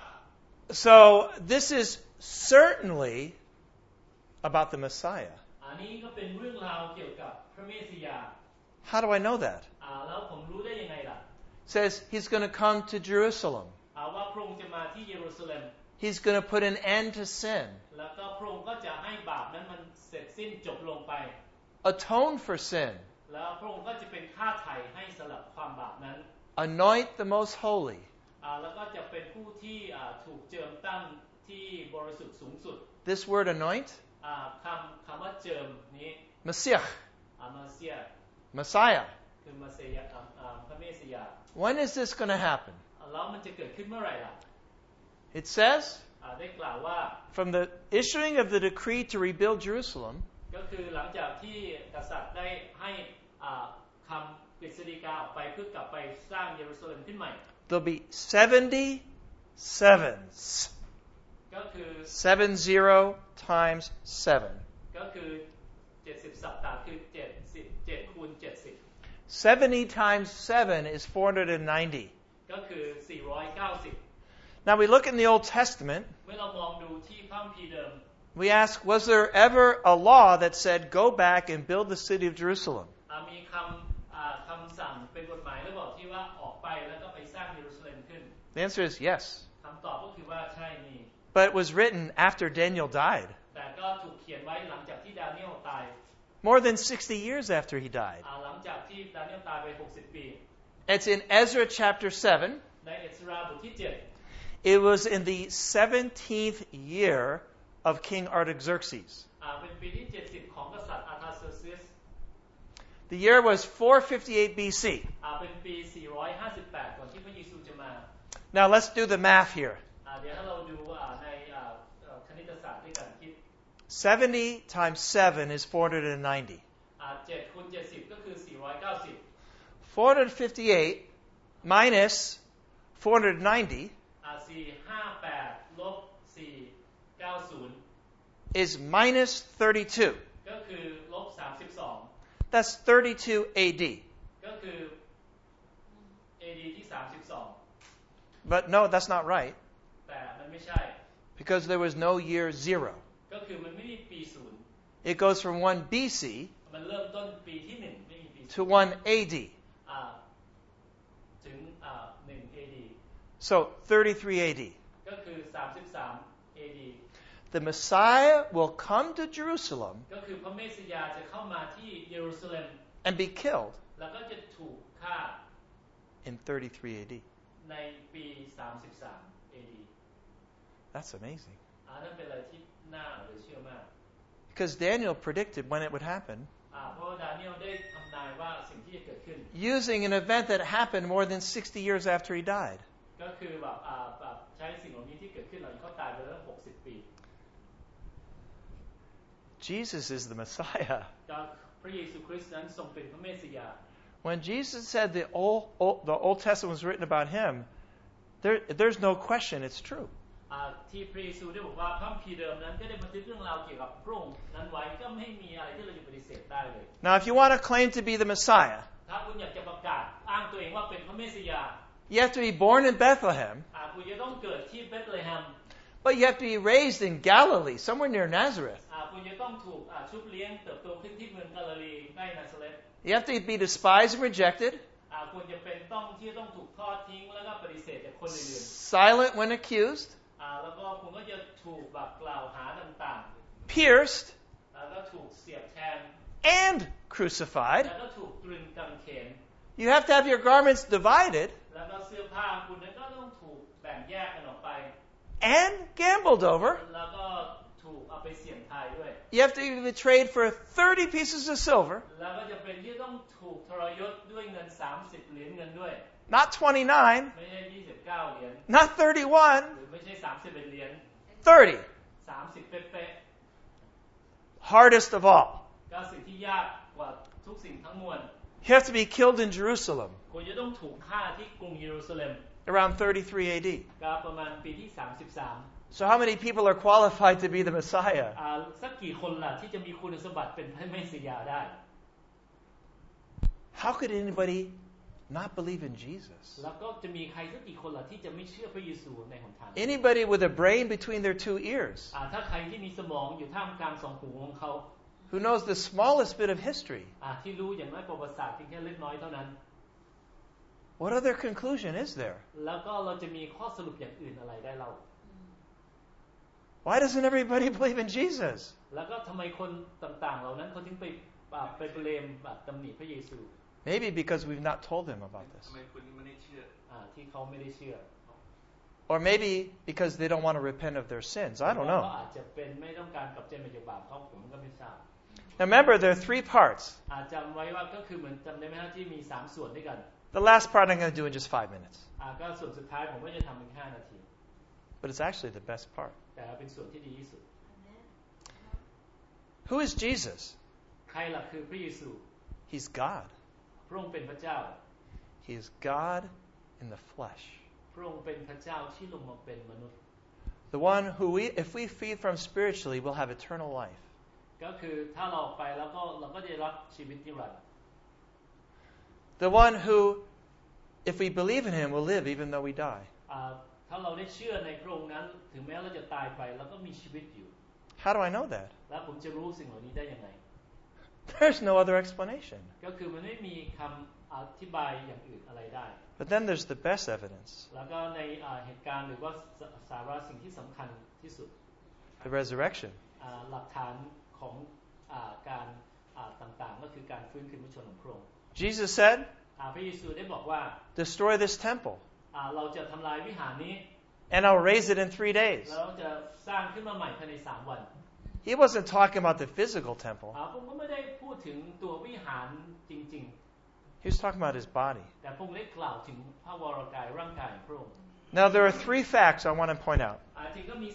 So this is certainly about the Messiah. อันนี้ก็เป็นเรื่องราวเกี่ยวกับพระเมสสิยา How do I know that? แล้วผมรู้ได้ยังไงล่ะ It says he's going to come to Jerusalem. ว่าพระองค์จะมาที่เยรูซาเล็ม He's going to put an end to sin, แล้วก็พระองค์ก็จะให้บาปนั้นมันเสร็จสิ้นจบลงไป atone for sin, แล้วพระองค์ก็จะเป็นค่าไถ่ให้สำหรับความบาปนั้น anoint the most holy. แล้วก็จะเป็นผู้ที่ถูกเจิมตั้งที่บริสุทธิ์สูงสุด This word anoint, คำว่าเจิมนี้ Messiah, มาเซีย Messiah. คือมาเซียพระเมสสิยา When is this going to happen? แล้วมันจะเกิดขึ้นเมื่อไหร่ล่ะ It says, ได้กล่าวว่า from the issuing of the decree to rebuild Jerusalem, ก็คือหลังจากที่กษัตริย์ได้ให้คำกฤษฎีกาออกไปเพื่อกลับไปสร้างเยรูซาเล็มขึ้นใหม่ there'll be 70 sevens. ก็คือ 70 times 7. ก็คือ70 สัปดาห์คือ7คูณ70 70 times 7 is 490. ก็คือ490 Now we look in the Old Testament, เมื่อเรามองดูที่พระคัมภีร์เดิม we ask, was there ever a law that said, go back and build the city of Jerusalem? มีคำสั่งเป็นกฎหมายหรือเปล่าที่ว่าออกไปแล้วก็ไปสร้างเยรูซาเล็มขึ้น The answer is yes. คำตอบก็คือว่าใช่มี But it was written after Daniel died, แต่ก็ถูกเขียนไว้หลังจากที่ดาเนียลตาย more than 60 years after he died. หลังจากที่ดาเนียลตายไป60 ปี It's in Ezra chapter 7. ในเอสราบทที่ It was in the 17th year of King Artaxerxes. เป็นปีที่70ของกษัตริย์อาร์ทาเซอร์ซิส The year was 458 BC. เป็นปี458ก่อนที่พระเยซูจะมา Now let's do the math here. เดี๋ยวถ้าเราดูในคณิตศาสตร์ด้วยกันคิด 70 times 7 is 490. 7คูณ70ก็คือ490 458 minus 490 458ลบ490 is minus 32. ก็คือลบ32 That's 32 AD. ก็คือ AD ที่32 But no, that's not right, แต่มันไม่ใช่ because there was no year 0. ก็คือมันไม่มีปี0 It goes from 1 BC มันเริ่มต้นปีที่1ไม่มีปี to 1 AD. ถึง1 AD So 33 AD. ก็คือ33 AD The Messiah will come to Jerusalem ก็คือพระเมสสิยาจะเข้ามาที่เยรูซาเล็ม and be killed แล้วก็จะถูกฆ่า in 33 AD. ในปี33 AD That's amazing. นั่นเป็นอะไรที่น่าเหลือเชื่อมาก Because Daniel predicted when it would happen เพราะดาเนียลได้ทำนายว่าสิ่งที่จะเกิดขึ้น using an event that happened more than 60 years after he died. ก็คือแบบใช้สิ่งเหล่านี้ที่เกิดขึ้นหลังเขาตายไปแล้ว60 ปี Jesus is the Messiah. พระเยซูคริสต์นั้นทรงเป็นพระเมสสิยา When Jesus said the Old Testament was written about him, there's no question it's true. ที่พระเยซูได้บอกว่าพระคัมภีร์เดิมนั้นก็ได้บันทึกเรื่องราวเกี่ยวกับพระองค์นั้นไว้ก็ไม่มีอะไรที่เราจะปฏิเสธได้เลย Now, if you want to claim to be the Messiah, ถ้าคุณอยากจะประกาศอ้างตัวเองว่าเป็นพระเมสสิยา you have to be born in Bethlehem, คุณจะต้องเกิดที่เบธเลเฮม but you have to be raised in Galilee, somewhere near Nazareth. คุณจะต้องถูกชุบเลี้ยงเติบโตขึ้นที่เมืองกาลิลีใกล้นาซาเรต You have to be despised and rejected, คุณจะเป็นต้องถูกทอดทิ้งแล้วก็ปฏิเสธจากคนอื่น silent when accused, แล้วก็คุณก็จะถูกแบบกล่าวหาต่าง pierced, ๆแล้วก็ถูกเสียบแทง and crucified. แล้วก็ถูกตรึงกางเขน You have to have your garments divided แล้วก็เสื้อผ้าคุณนั้นก็ต้องถูกแบ่งแยกกันออกไป and gambled over. แล้วก็ถูกเอาไปเสี่ยงทายด้วย You have to be trade for 30 pieces of silver, แล้วก็จะเป็นที่ต้องถูกทรยศด้วยเงิน30เหรียญเงินด้วย not 29, ไม่ใช่29เหรียญ not 31, หรือไม่ใช่31เหรียญ 30. 30เป๊ะ Hardest of all. ๆก็สิ่งที่ยากกว่าทุกสิ่งทั้งมวล You have to be killed in Jerusalem คุณจะต้องถูกฆ่าที่กรุงเยรูซาเล็ม around 33 AD. ก็ประมาณปีที่33 So how many people are qualified to be the Messiah? สักกี่คนล่ะที่จะมีคุณสมบัติเป็นพระเมสสิยาได้ How could anybody not believe in Jesus? แล้วก็จะมีใครสักกี่คนล่ะที่จะไม่เชื่อพระเยซูในหนทาง Anybody with a brain between their two ears, ถ้าใครที่มีสมองอยู่ท่ามกลางสองหูของเขา who knows the smallest bit of history, ที่รู้อย่างน้อยประวัติศาสตร์เพียงแค่เล็กน้อยเท่านั้น what other conclusion is there? แล้วก็เราจะมีข้อสรุปอย่างอื่นอะไรได้เรา Why doesn't everybody believe in Jesus? แล้วก็ทำไมคนต่างๆเหล่านั้นเขาถึงไปเบลมตำหนิพระเยซู Maybe because we've not told them about this. ทำไมคุณไม่ได้เชื่อที่เขาไม่ได้เชื่อ Or maybe because they don't want to repent of their sins. I don't ก็ know. อาจจะเป็นไม่ต้องการกลับใจมาจากบาปเขาผมก็ไม่ทราบ Now remember, there are 3 parts. จำไว้ว่าก็คือเหมือนจำได้ไหมฮะที่มี3ส่วนด้วยกัน The last part I'm going to do in just 5 minutes. ก็ส่วนสุดท้ายผมก็จะทำเป็น5นาที But it's actually the best part. แต่เป็นส่วนที่ดีที่สุด Who is Jesus? ใครล่ะคือพระเยซู He's God. พระองค์เป็นพระเจ้า He is God in the flesh. พระองค์เป็นพระเจ้าที่ลงมาเป็นมนุษย์ The one who if we feed from spiritually, we'll have eternal life. ก็คือถ้าเราออกไปแล้วก็เราก็จะรับชีวิตนิรันดร์ The one who, if we believe in him, will live even though we die. ถ้าเราได้เชื่อในพระองค์นั้นถึงแม้เราจะตายไปเราก็มีชีวิตอยู่ How do I know that? แล้วผมจะรู้สิ่งเหล่านี้ได้ยังไง There's no other explanation. ก็คือมันไม่มีคำอธิบายอย่างอื่นอะไรได้ But then there's the best evidence, แล้วก็ในเหตุการณ์หรือว่าสาระสิ่งที่สำคัญที่สุด the resurrection. หลักฐานของการต่างๆก็คือการฟื้นคืนพระชนม์ของพระองค์ Jesus said, พระเยซูได้บอกว่า destroy this temple, เราจะทำลายวิหารนี้ and I'll raise it in 3 days. แล้วจะสร้างขึ้นมาใหม่ภายใน3 วัน He wasn't talking about the physical temple. ผมก็ไม่ได้พูดถึงตัววิหารจริง He was talking about his body. ๆแต่พระองค์ได้กล่าวถึงพระวรกายร่างกายของพระองค์ Now, there are 3 facts I want to point out. จริงก็มี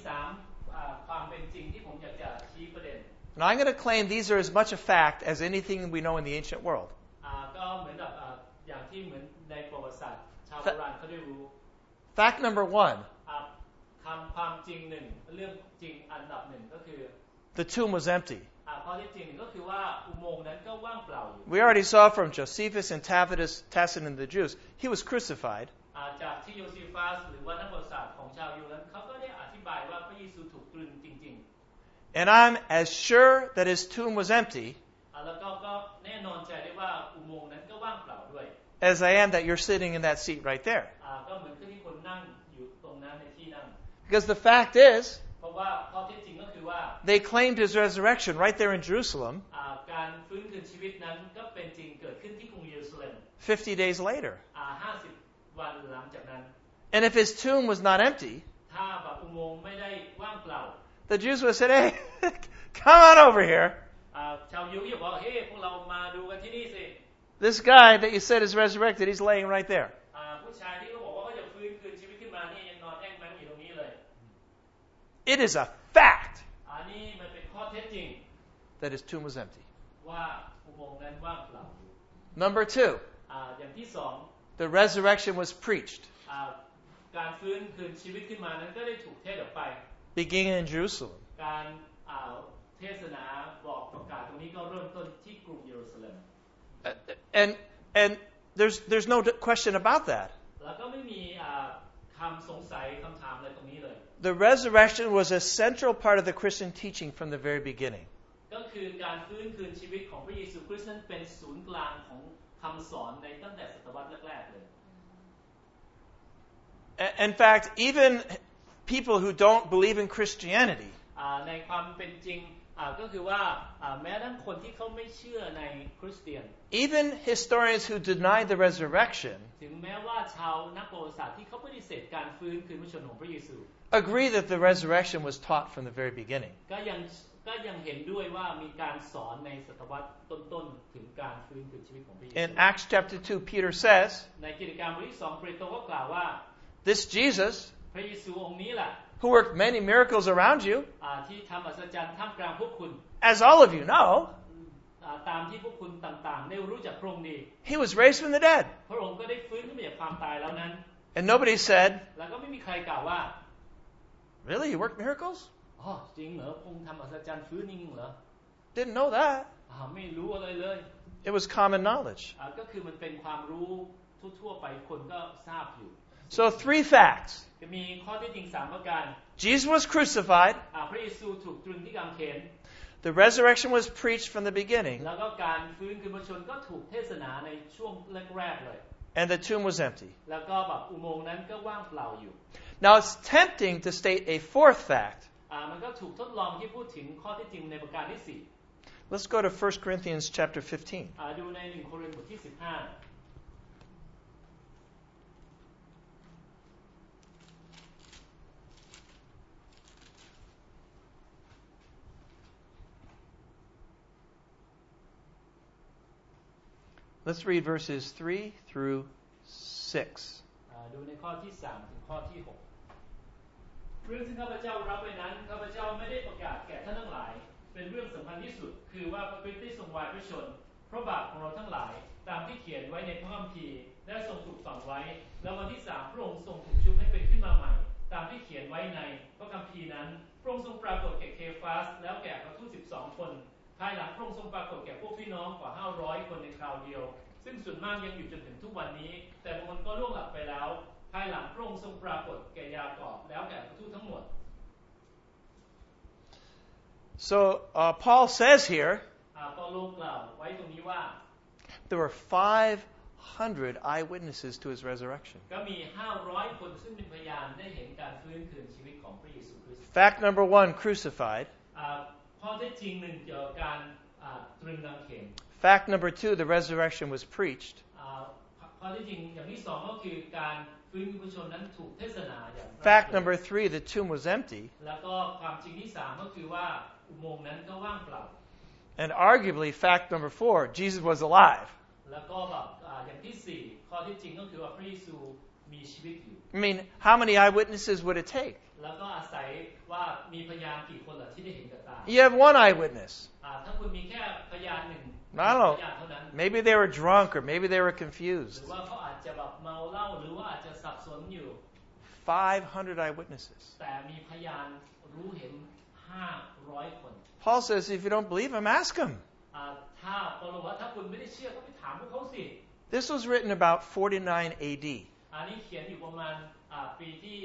3ความเป็นจริงที่ผมอยากจะชี้ประเด็น And I'm going to claim these are as much a fact as anything we know in the ancient world. ก็เหมือนกับอย่างที่เหมือนในประวัติศาสตร์ชาวโบราณเขาได้รู้ Fact number 1, ความจริงหนึ่งเรื่องจริงอันดับหนึ่งก็คือ the tomb was empty. ข้อที่จริงก็คือว่าอุโมงค์นั้นก็ว่างเปล่าอยู่ We already saw from Josephus and Tacitus and the Jews, he was crucified. จากที่โยซีฟัสหรือว่านักประวัติศาสตร์ของชาวยิวนั้นเขาก็ได้อธิบายว่าพระเยซูถูกตรึงจริง And I'm as sure that his tomb was empty ๆแล้วก็แน่นอนใจได้ว่าอุโมงค์นั้นก็ว่างเปล่าด้วย as I am that you're sitting in that seat right there. ก็เหมือนกับที่คนนั่งอยู่ตรงนั้นในที่นั่ง Because the fact is, เพราะว่าข้อเท็จจริงก็คือว่า they claimed his resurrection right there in Jerusalem การฟื้นคืนชีวิตนั้นก็เป็นจริงเกิดขึ้นที่กรุงเยรูซาเล็ม 50 days later. 50 วันหลังจากนั้น And if his tomb was not empty, ถ้าแบบอุโมงค์ไม่ได้ว่างเปล่า the Jews would have said, hey, come on over here. ชาวยิวจะบอกเฮ้พวกเรามาดูกันที่นี่สิ This guy that you said is resurrected, he's laying right there. ผู้ชายที่เขาบอกว่าเขาจะฟื้นคืนชีวิตขึ้นมานี่ยังนอนแอ่งแมงอยู่ตรงนี้เลย It is a fact นี่มันเป็นข้อเท็จจริง that his tomb was empty. ว่าอุโมงค์นั้นว่างเปล่าอยู่ Number 2, อย่างที่สอง the resurrection was preached, การฟื้นคืนชีวิตขึ้นมานั้นก็ได้ถูกเทศออกไป beginning in Jerusalem. การเทศนาบอกประกาศตรงนี้ก็เริ่มต้นที่กรุงเยรูซาเล็ม And there's no question about that. แล้วก็ไม่มีคำสงสัยคำถามอะไรตรงนี้เลย The resurrection was a central part of the Christian teaching from the very beginning. ก็คือการฟื้นคืนชีวิตของพระเยซูคริสต์นั้นเป็นศูนย์กลางของคำสอนในตั้งแต่ศตวรรษแรกๆเลย In fact, even people who don't believe in Christianity, ในความเป็นจริงก็คือว่าแม้ทั้งคนที่เขาไม่เชื่อในคริสเตียน Even historians who deny the resurrection ถึงแม้ว่าชาวนักประวัติศาสตร์ที่เขาปฏิเสธการฟื้นคืนพระชนม์ของพระเยซู agree that the resurrection was taught from the very beginning. ก็ยังเห็นด้วยว่ามีการสอนในศตวรรษต้นๆถึงการฟื้นคืนชีวิตของพระเยซู In Acts chapter 2, Peter says, ในกิจการบทที่2เปโตรก็กล่าวว่า this Jesus, พระเยซูองค์นี้แหละ who worked many miracles around you, ที่ทำอัศจรรย์ท่ามกลางพวกคุณ as all of you know, ตามที่พวกคุณต่างๆได้รู้จักพระองค์ดี he was raised from the dead. พระองค์ก็ได้ฟื้นขึ้นมาจากความตายแล้วนั้น And nobody said, แล้วก็ไม่มีใครกล่าวว่า really, he worked miracles? อ๋อจริงเหรอพระองค์ทำอัศจรรย์ฟื้นจริงเหรอ Didn't know that. ไม่รู้อะไรเลย It was common knowledge. ก็คือมันเป็นความรู้ทั่วๆไปคนก็ทราบอยู่ So 3 facts. จะมีข้อเท็จจริง3ประการ Jesus was crucified. พระเยซูถูกตรึงที่กางเขน The resurrection was preached from the beginning. แล้วก็การฟื้นคืนพระชนม์ก็ถูกเทศนาในช่วงแรกๆเลย And the tomb was empty. แล้วก็แบบอุโมงค์นั้นก็ว่างเปล่าอยู่ Now it's tempting to state a 4th fact. มันก็ถูกทดลองที่พูดถึงข้อเท็จจริงในประการที่ Let's go to 1 Corinthians chapter 15. 4ดูใน1โครินธ์บทที่ 15 Let's read verses 3 through 6. ดูในข้อที่3ถึงข้อที่6เรื่องที่ข้าพเจ้ารับไว้นั้นข้าพเจ้าไม่ได้ประกาศแก่ท่านทั้งหลายเป็นเรื่องสำคัญที่สุดคือว่าพระคริสต์ได้ทรงวายพระชนม์เพราะบาปของเราทั้งหลายตามที่เขียนไว้ในพระคัมภีร์ได้ทรงถูกฝังไว้แล้ววันที่3พระองค์ทรงถูกชุบให้เป็นขึ้นมาใหม่ตามที่เขียนไว้ในพระคัมภีร์นั้นพระองค์ทรงปรากฏแก่เคฟาสแล้วแก่พระทูต12 คนภายหลังพระองค์ทรงปรากฏแก่พวกพี่น้องกว่า500 คนในคราวเดียวซึ่งส่วนมากยังอยู่จนถึงทุกวันนี้แต่บางคนก็ล่วงหลับไปแล้วภายหลังพระองค์ทรงปรากฏแก่ยากอบแล้วแก่พระทูตทั้งหมด So Paul says here เปาโลกล่าวไว้ตรงนี้ว่า there were 500 eyewitnesses to his resurrection. ก็มี500 คนซึ่งเป็นพยานได้เห็นการฟื้นคืนชีวิตของพระเยซูคริสต์ Fact number 1, crucified. ข้อเท็จจริงหนึ่งเกี่ยวกับการตรึงกางเขน Fact number 2, the resurrection was preached. ข้อเท็จจริงอย่างที่2ก็คือการฟื้นคืนพระชนม์นั้นถูกเทศนาอย่าง Fact number 3, the tomb was empty. แล้วก็ความจริงที่3ก็คือว่าอุโมงค์นั้นก็ว่างเปล่า And arguably, fact number 4, Jesus was alive. แล้วก็แบบอย่างที่4ข้อเท็จจริงก็คือว่าพระเยซูมีชีวิตอยู่ I mean, how many eyewitnesses would it take? แล้วก็อาศัยว่ามีพยานกี่คนล่ะที่ได้เห็นกับตา You have one eyewitness. ถ้าคุณมีแค่พยานหนึ่ง I don't know. พยานเท่านั้น Maybe they were drunk or maybe they were ห confused. รือว่าเขาอาจจะแบบเมาเหล้าหรือว่าอาจจะสับสนอยู่ 500 eyewitnesses. แต่มีพยานรู้เห็น500 คน Paul says, if you don't believe him, ask him. ถ้าเปาโลว่าถ้าคุณไม่ได้เชื่อก็ไปถามพวกเขาสิ This was written about 49 AD. อันนี้เขียนอยู่ประมาณปีที่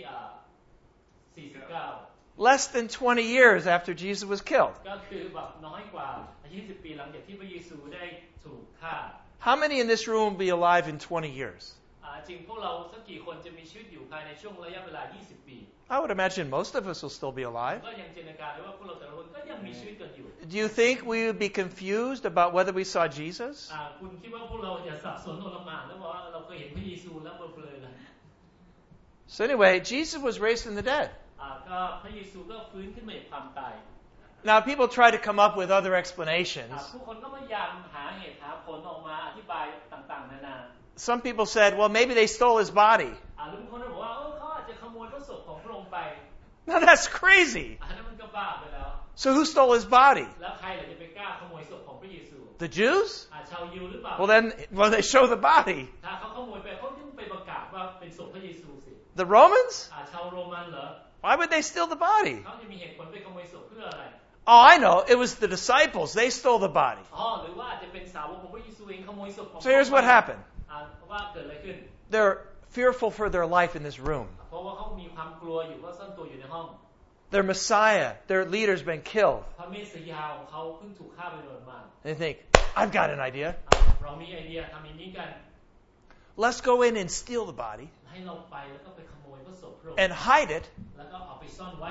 49 Less than 20 years after Jesus was killed. ก็คือแบบน้อยกว่า20 ปีหลังจากที่พระเยซูได้ถูกฆ่า How many in this room will be alive in 20 years? จริงพวกเราสักกี่คนจะมีชีวิตอยู่ภายในช่วงระยะเวลา20 ปี I would imagine most of us will still be alive. ก็ยังจินตนาการได้ว่าพวกเราแต่ละคนก็ยังมีชีวิตกันอยู่ Do you think we would be confused about whether we saw Jesus? คุณคิดว่าพวกเราจะสับสนโอลหม่านแล้วบอกว่าเราเคยเห็นพระเยซูแล้วเบลอๆเลย So anyway, Jesus was raised from the dead. ก็พระเยซูก็ฟื้นขึ้นมาจากความตาย Now people try to come up with other explanations. ผู้คนก็พยายามหาเหตุหาผลออกมาอธิบายต่างๆนานา Some people said, well, maybe they stole his body. หรือบางคนก็บอกว่าเขาอาจจะขโมยพระศพของพระองค์ไป Now that's crazy. อันนั้นมันก็บ้าไปแล้ว So who stole his body? แล้วใครล่ะจะไปกล้าขโมยศพของพระเยซู The Jews? ชาวยิวหรือเปล่า Well, they show the body. ถ้าเขาขโมยไปเขาต้องไปประกาศว่าเป็นศพพระเยซูสิ The Romans? ชาวโรมันเหรอ Why would they steal the body? เขาจะมีเหตุผลไปขโมยศพเพื่ออะไร Oh, I know. It was the disciples. They stole the body. หรือว่าจะเป็นสาวกของพระเยซูเองขโมยศพของ So here's what happened. ว่าเกิดอะไรขึ้น They're fearful for their life in this room. เพราะว่าเขามีความกลัวอยู่ก็ซ่อนตัวอยู่ในห้อง Their Messiah, their leader's been killed. พระเมสสิยาของเขาเพิ่งถูกฆ่าไปโดยมาก They think, I've got an idea. เรามีไอเดียทำอย่างนี้กัน Let's go in and steal the body ให้เราไปแล้วก็ไปขโมยพระศพพระองค์ and hide it แล้วก็เอาไปซ่อนไว้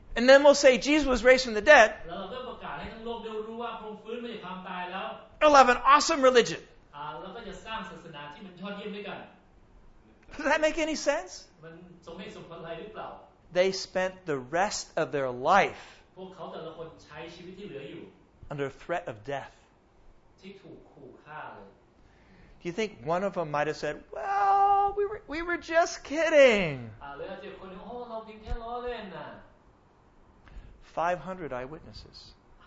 And then we'll say Jesus was raised from the dead. แล้วเราก็ประกาศให้ทั้งโลกได้รู้ว่าพระองค์ฟื้นมาจากความตายแล้ว We'll have an awesome religion. แล้วก็จะสร้างศาสนาที่มันยอดเยี่ยมด้วยกัน Does that make any sense? มันสมเหตุสมผลอะไรหรือเปล่า They spent the rest of their life พวกเขาแต่ละคนใช้ชีวิตที่เหลืออยู่ under threat of death. ที่ถูกขู่ฆ่าเลย Do you think one of them might have said, well, we were just kidding? หรืออาจจะคนนึงโอ้เราเพียงแค่ล้อเล่นน่ะ 500 eyewitnesses.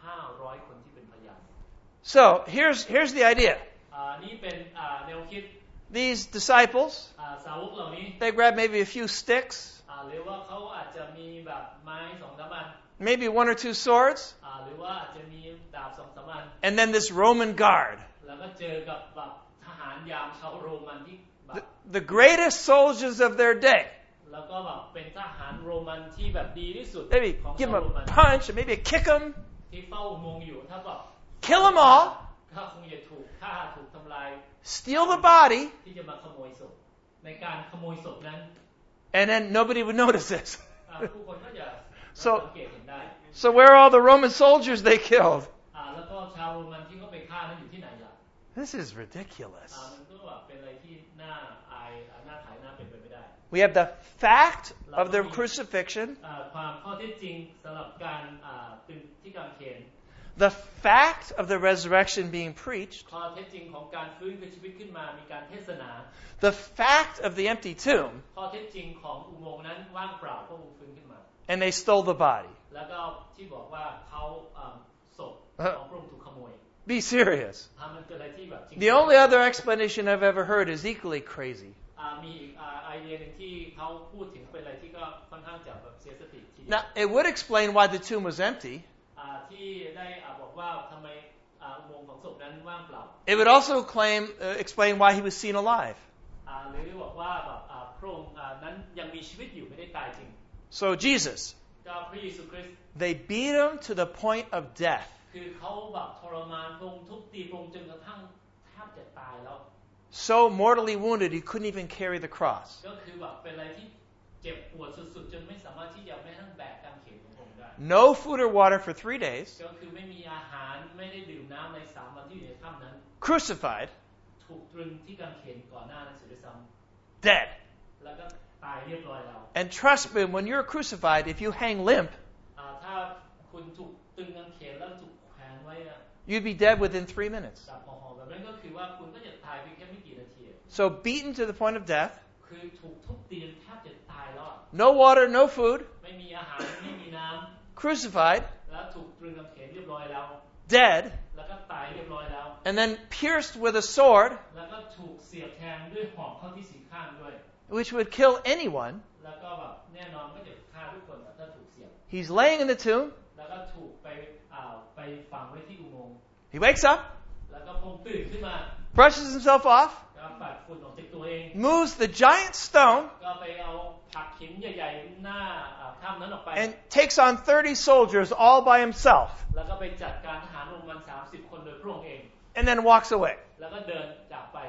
500 คนที่เป็นพยาน So here's the idea. นี่เป็นแนวคิด These disciples, สาวกเหล่านี้ they grabbed maybe a few sticks, หรือว่าเขาอาจจะมีแบบไม้2-3 อัน maybe 1 or 2 swords, หรือว่าอาจจะมีดาบ2-3 อัน and then this Roman guard, แล้วก็เจอกับแบบทหารยามชาวโรมันที่แบบ the greatest soldiers of their day. แล้วก็แบบเป็นทหารโรมันที่แบบดีที่สุด Maybe ของ give ชาว them โรมัน a punch, and maybe kick them, ที่เฝ้าอุโมงค์อยู่ถ้าแบบ kill them all, ถ้าคงจะถูกฆ่าถูกทำลาย steal the body, ที่จะมาขโมยศพในการขโมยศพนั้น and then nobody would notice this. ผู้คนก็จะ So สังเกตเห็นได้ So where are all the Roman soldiers they killed? แล้วก็ชาวโรมันที่เขาไปฆ่านั้นอยู่ที่ไหนล่ะ This is ridiculous. มันก็แบบเป็นอะไรที่น่าอายน่าขายน่าเป็นไปไม่ได้ We have the fact of their crucifixion, ความข้อเท็จจริงสำหรับการตึงที่กางเขน the fact of the resurrection being preached, ข้อเท็จจริงของการฟื้นคืนชีวิตขึ้นมามีการเทศนา the fact of the empty tomb, ข้อเท็จจริงของอุโมงค์นั้นว่างเปล่าพระองค์ฟื้นขึ้นมา and they stole the body. แล้วก็ที่บอกว่าเขาศพของพระองค์ถูกขโมย Be serious. มันเป็นอะไรที่แบบจริง The only other explanation I've ever heard is equally crazy. มีอีกไอเดียหนึ่งที่เขาพูดถึงเป็นอะไรที่ก็ค่อนข้างจะแบบเสียสติทีเดียว Now, it would explain why the tomb was empty. ที่ได้บอกว่าทำไมอุโมงค์ของศพนั้นว่างเปล่า It would also explain why he was seen alive. หรือบอกว่าแบบพระองค์นั้นยังมีชีวิตอยู่ไม่ได้ตายจริง So Jesus, ก็พระเยซูคริสต์ they beat him to the point of death. คือเขาแบบทรมานพระองค์ทุบตีพระองค์จนกระทั่งแทบจะตายแล้ว So mortally wounded he couldn't even carry the cross. ก็คือแบบเป็นอะไรที่เจ็บปวดสุดๆจนไม่สามารถที่จะแม้ทั้งแบกกางเขนของพระองค์ได้ No food or water for 3 days. ก็คือไม่มีอาหารไม่ได้ดื่มน้ำใน3 วันที่อยู่ในถ้ำนั้น Crucified. ถูกตรึงที่กางเขนก่อนหน้านั้นเสียด้วยซ้ Dead. ำแล้วก็ตายเรียบร้อยแล้ว And trust me, when you're crucified, if you hang limp, ถ้าคุณถูกตรึงกางเขนแล้วถูกแขวนไว้ you'd be dead within 3 minutes. จับห่อๆแบบนั้นก็คือว่าคุณก็จะตายเพียงแค่ไม่กี่นาที So beaten to the point of death. คือถูกทุบตีแทบจะตายแล้ว No water, no food. ไม่มีอาหารไม่มีน้ำ Crucified. แล้วถูกตรึงกางเขนเรียบร้อยแล้ว Dead. แล้วก็ตายเรียบร้อยแล้ว And then pierced with a sword, แล้วก็ถูกเสียบแทงด้วยหอกเข้าที่4 ข้างด้วย which would kill anyone. แล้วก็แบบแน่นอนก็จะฆ่าทุกคนถ้าถูกเสียบ He's laying in the tomb. แล้วก็ถูกไปฝังไว้ที่อุโมงค์ He wakes up, แล้วก็พงตื่นขึ้นมา brushes himself off, ก็ปัดฝุ่นออกจากตัวเอง moves the giant stone, ก็ไปเอาผักหินใหญ่ๆหน้าถ้ำนั้นออกไป and takes on 30 soldiers all by himself, แล้วก็ไปจัดการทหารโรมัน30 คนโดยพระองค์เอง and then walks away. แล้วก็เดินจากไป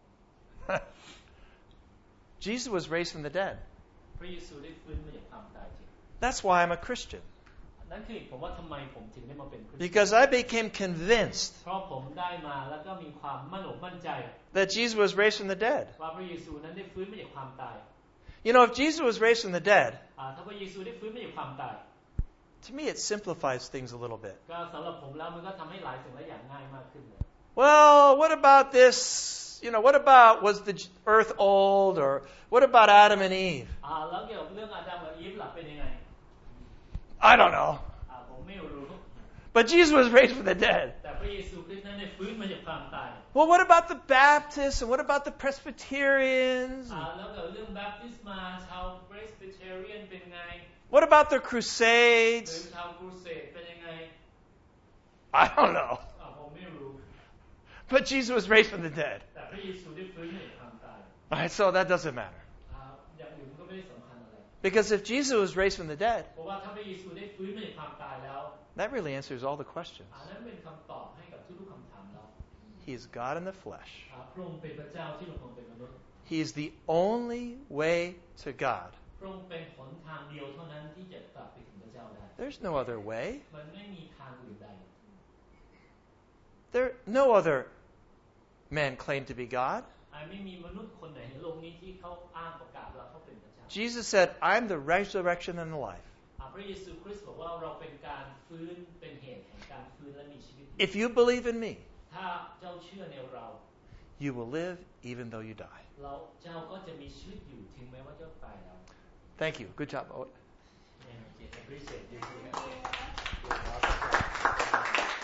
Jesus was raised from the dead. พระเยซูได้ฟื้นมาจากความตายจริง That's why I'm a Christian. นั่นคือผมว่าทำไมผมถึงได้มาเป็นคริสเตียน Because I became convinced เพราะผมได้มาแล้วก็มีความมั่นอกมั่นใจ that Jesus was raised from the dead. ว่าพระเยซูนั้นได้ฟื้นมาจากความตาย You know, if Jesus was raised from the dead, ถ้าพระเยซูได้ฟื้นมาจากความตาย to me it simplifies things a little bit. ก็สำหรับผมแล้วมันก็ทำให้หลายสิ่งหลายอย่างง่ายมากขึ้นเลย Well, what about this? What about, was the earth old? Or what about Adam and Eve? แล้วเกี่ยวกับเรื่องอาดัมกับอีฟล่ะเป็นยังไง I don't know. ผมไม่รู้ But Jesus was raised from the dead. แต่พระเยซูคริสต์นั้นได้ฟื้นมาจากความตาย Well, what about the Baptists? And what about the Presbyterians? แล้วเกี่ยวกับเรื่องแบปติสมาชาวเบรสบิเทเรียนเป็นไง What about the หรือ Crusades? ชาวครูเสดเป็นยังไง I don't know. ผมไม่รู้ But Jesus was raised from the dead. แต่พระเยซูได้ฟื้นมาจากความตาย All right, so that doesn't matter. อย่างอื่นก็ไม่ได้สำคัญอะไร Because if Jesus was raised from the dead, เพราะว่าถ้าพระเยซูได้ฟื้นมาจากความตายแล้ว that really answers all the questions. นั้นเป็นคำตอบให้กับทุกๆคำถามแล้ว He is God in the flesh. พระองค์เป็นพระเจ้าที่ลงมาเป็นมนุษย์ He is the only way to God. พระองค์เป็นหนทางเดียวเท่านั้นที่จะกลับไปถึงพระเจ้าได้ There's no other way. มันไม่มีทางอื่นใด No other man claimed to be God. ไม่มีมนุษย์คนไหนในโลกนี้ที่เขาอ้างประกาศว่าเขาเป็นพระเจ้า Jesus said, I'm the resurrection and the life. พระเยซูคริสต์บอกว่าเราเป็นการฟื้นเป็นเหตุแห่งการฟื้นและมีชีวิต If you believe in me, ถ้าเจ้าเชื่อในเรา you will live even though you die. เราเจ้าก็จะมีชีวิตอยู่ถึงแม้ว่าเจ้าตายแล้ว Thank you. Good job, Owen. I appreciate you.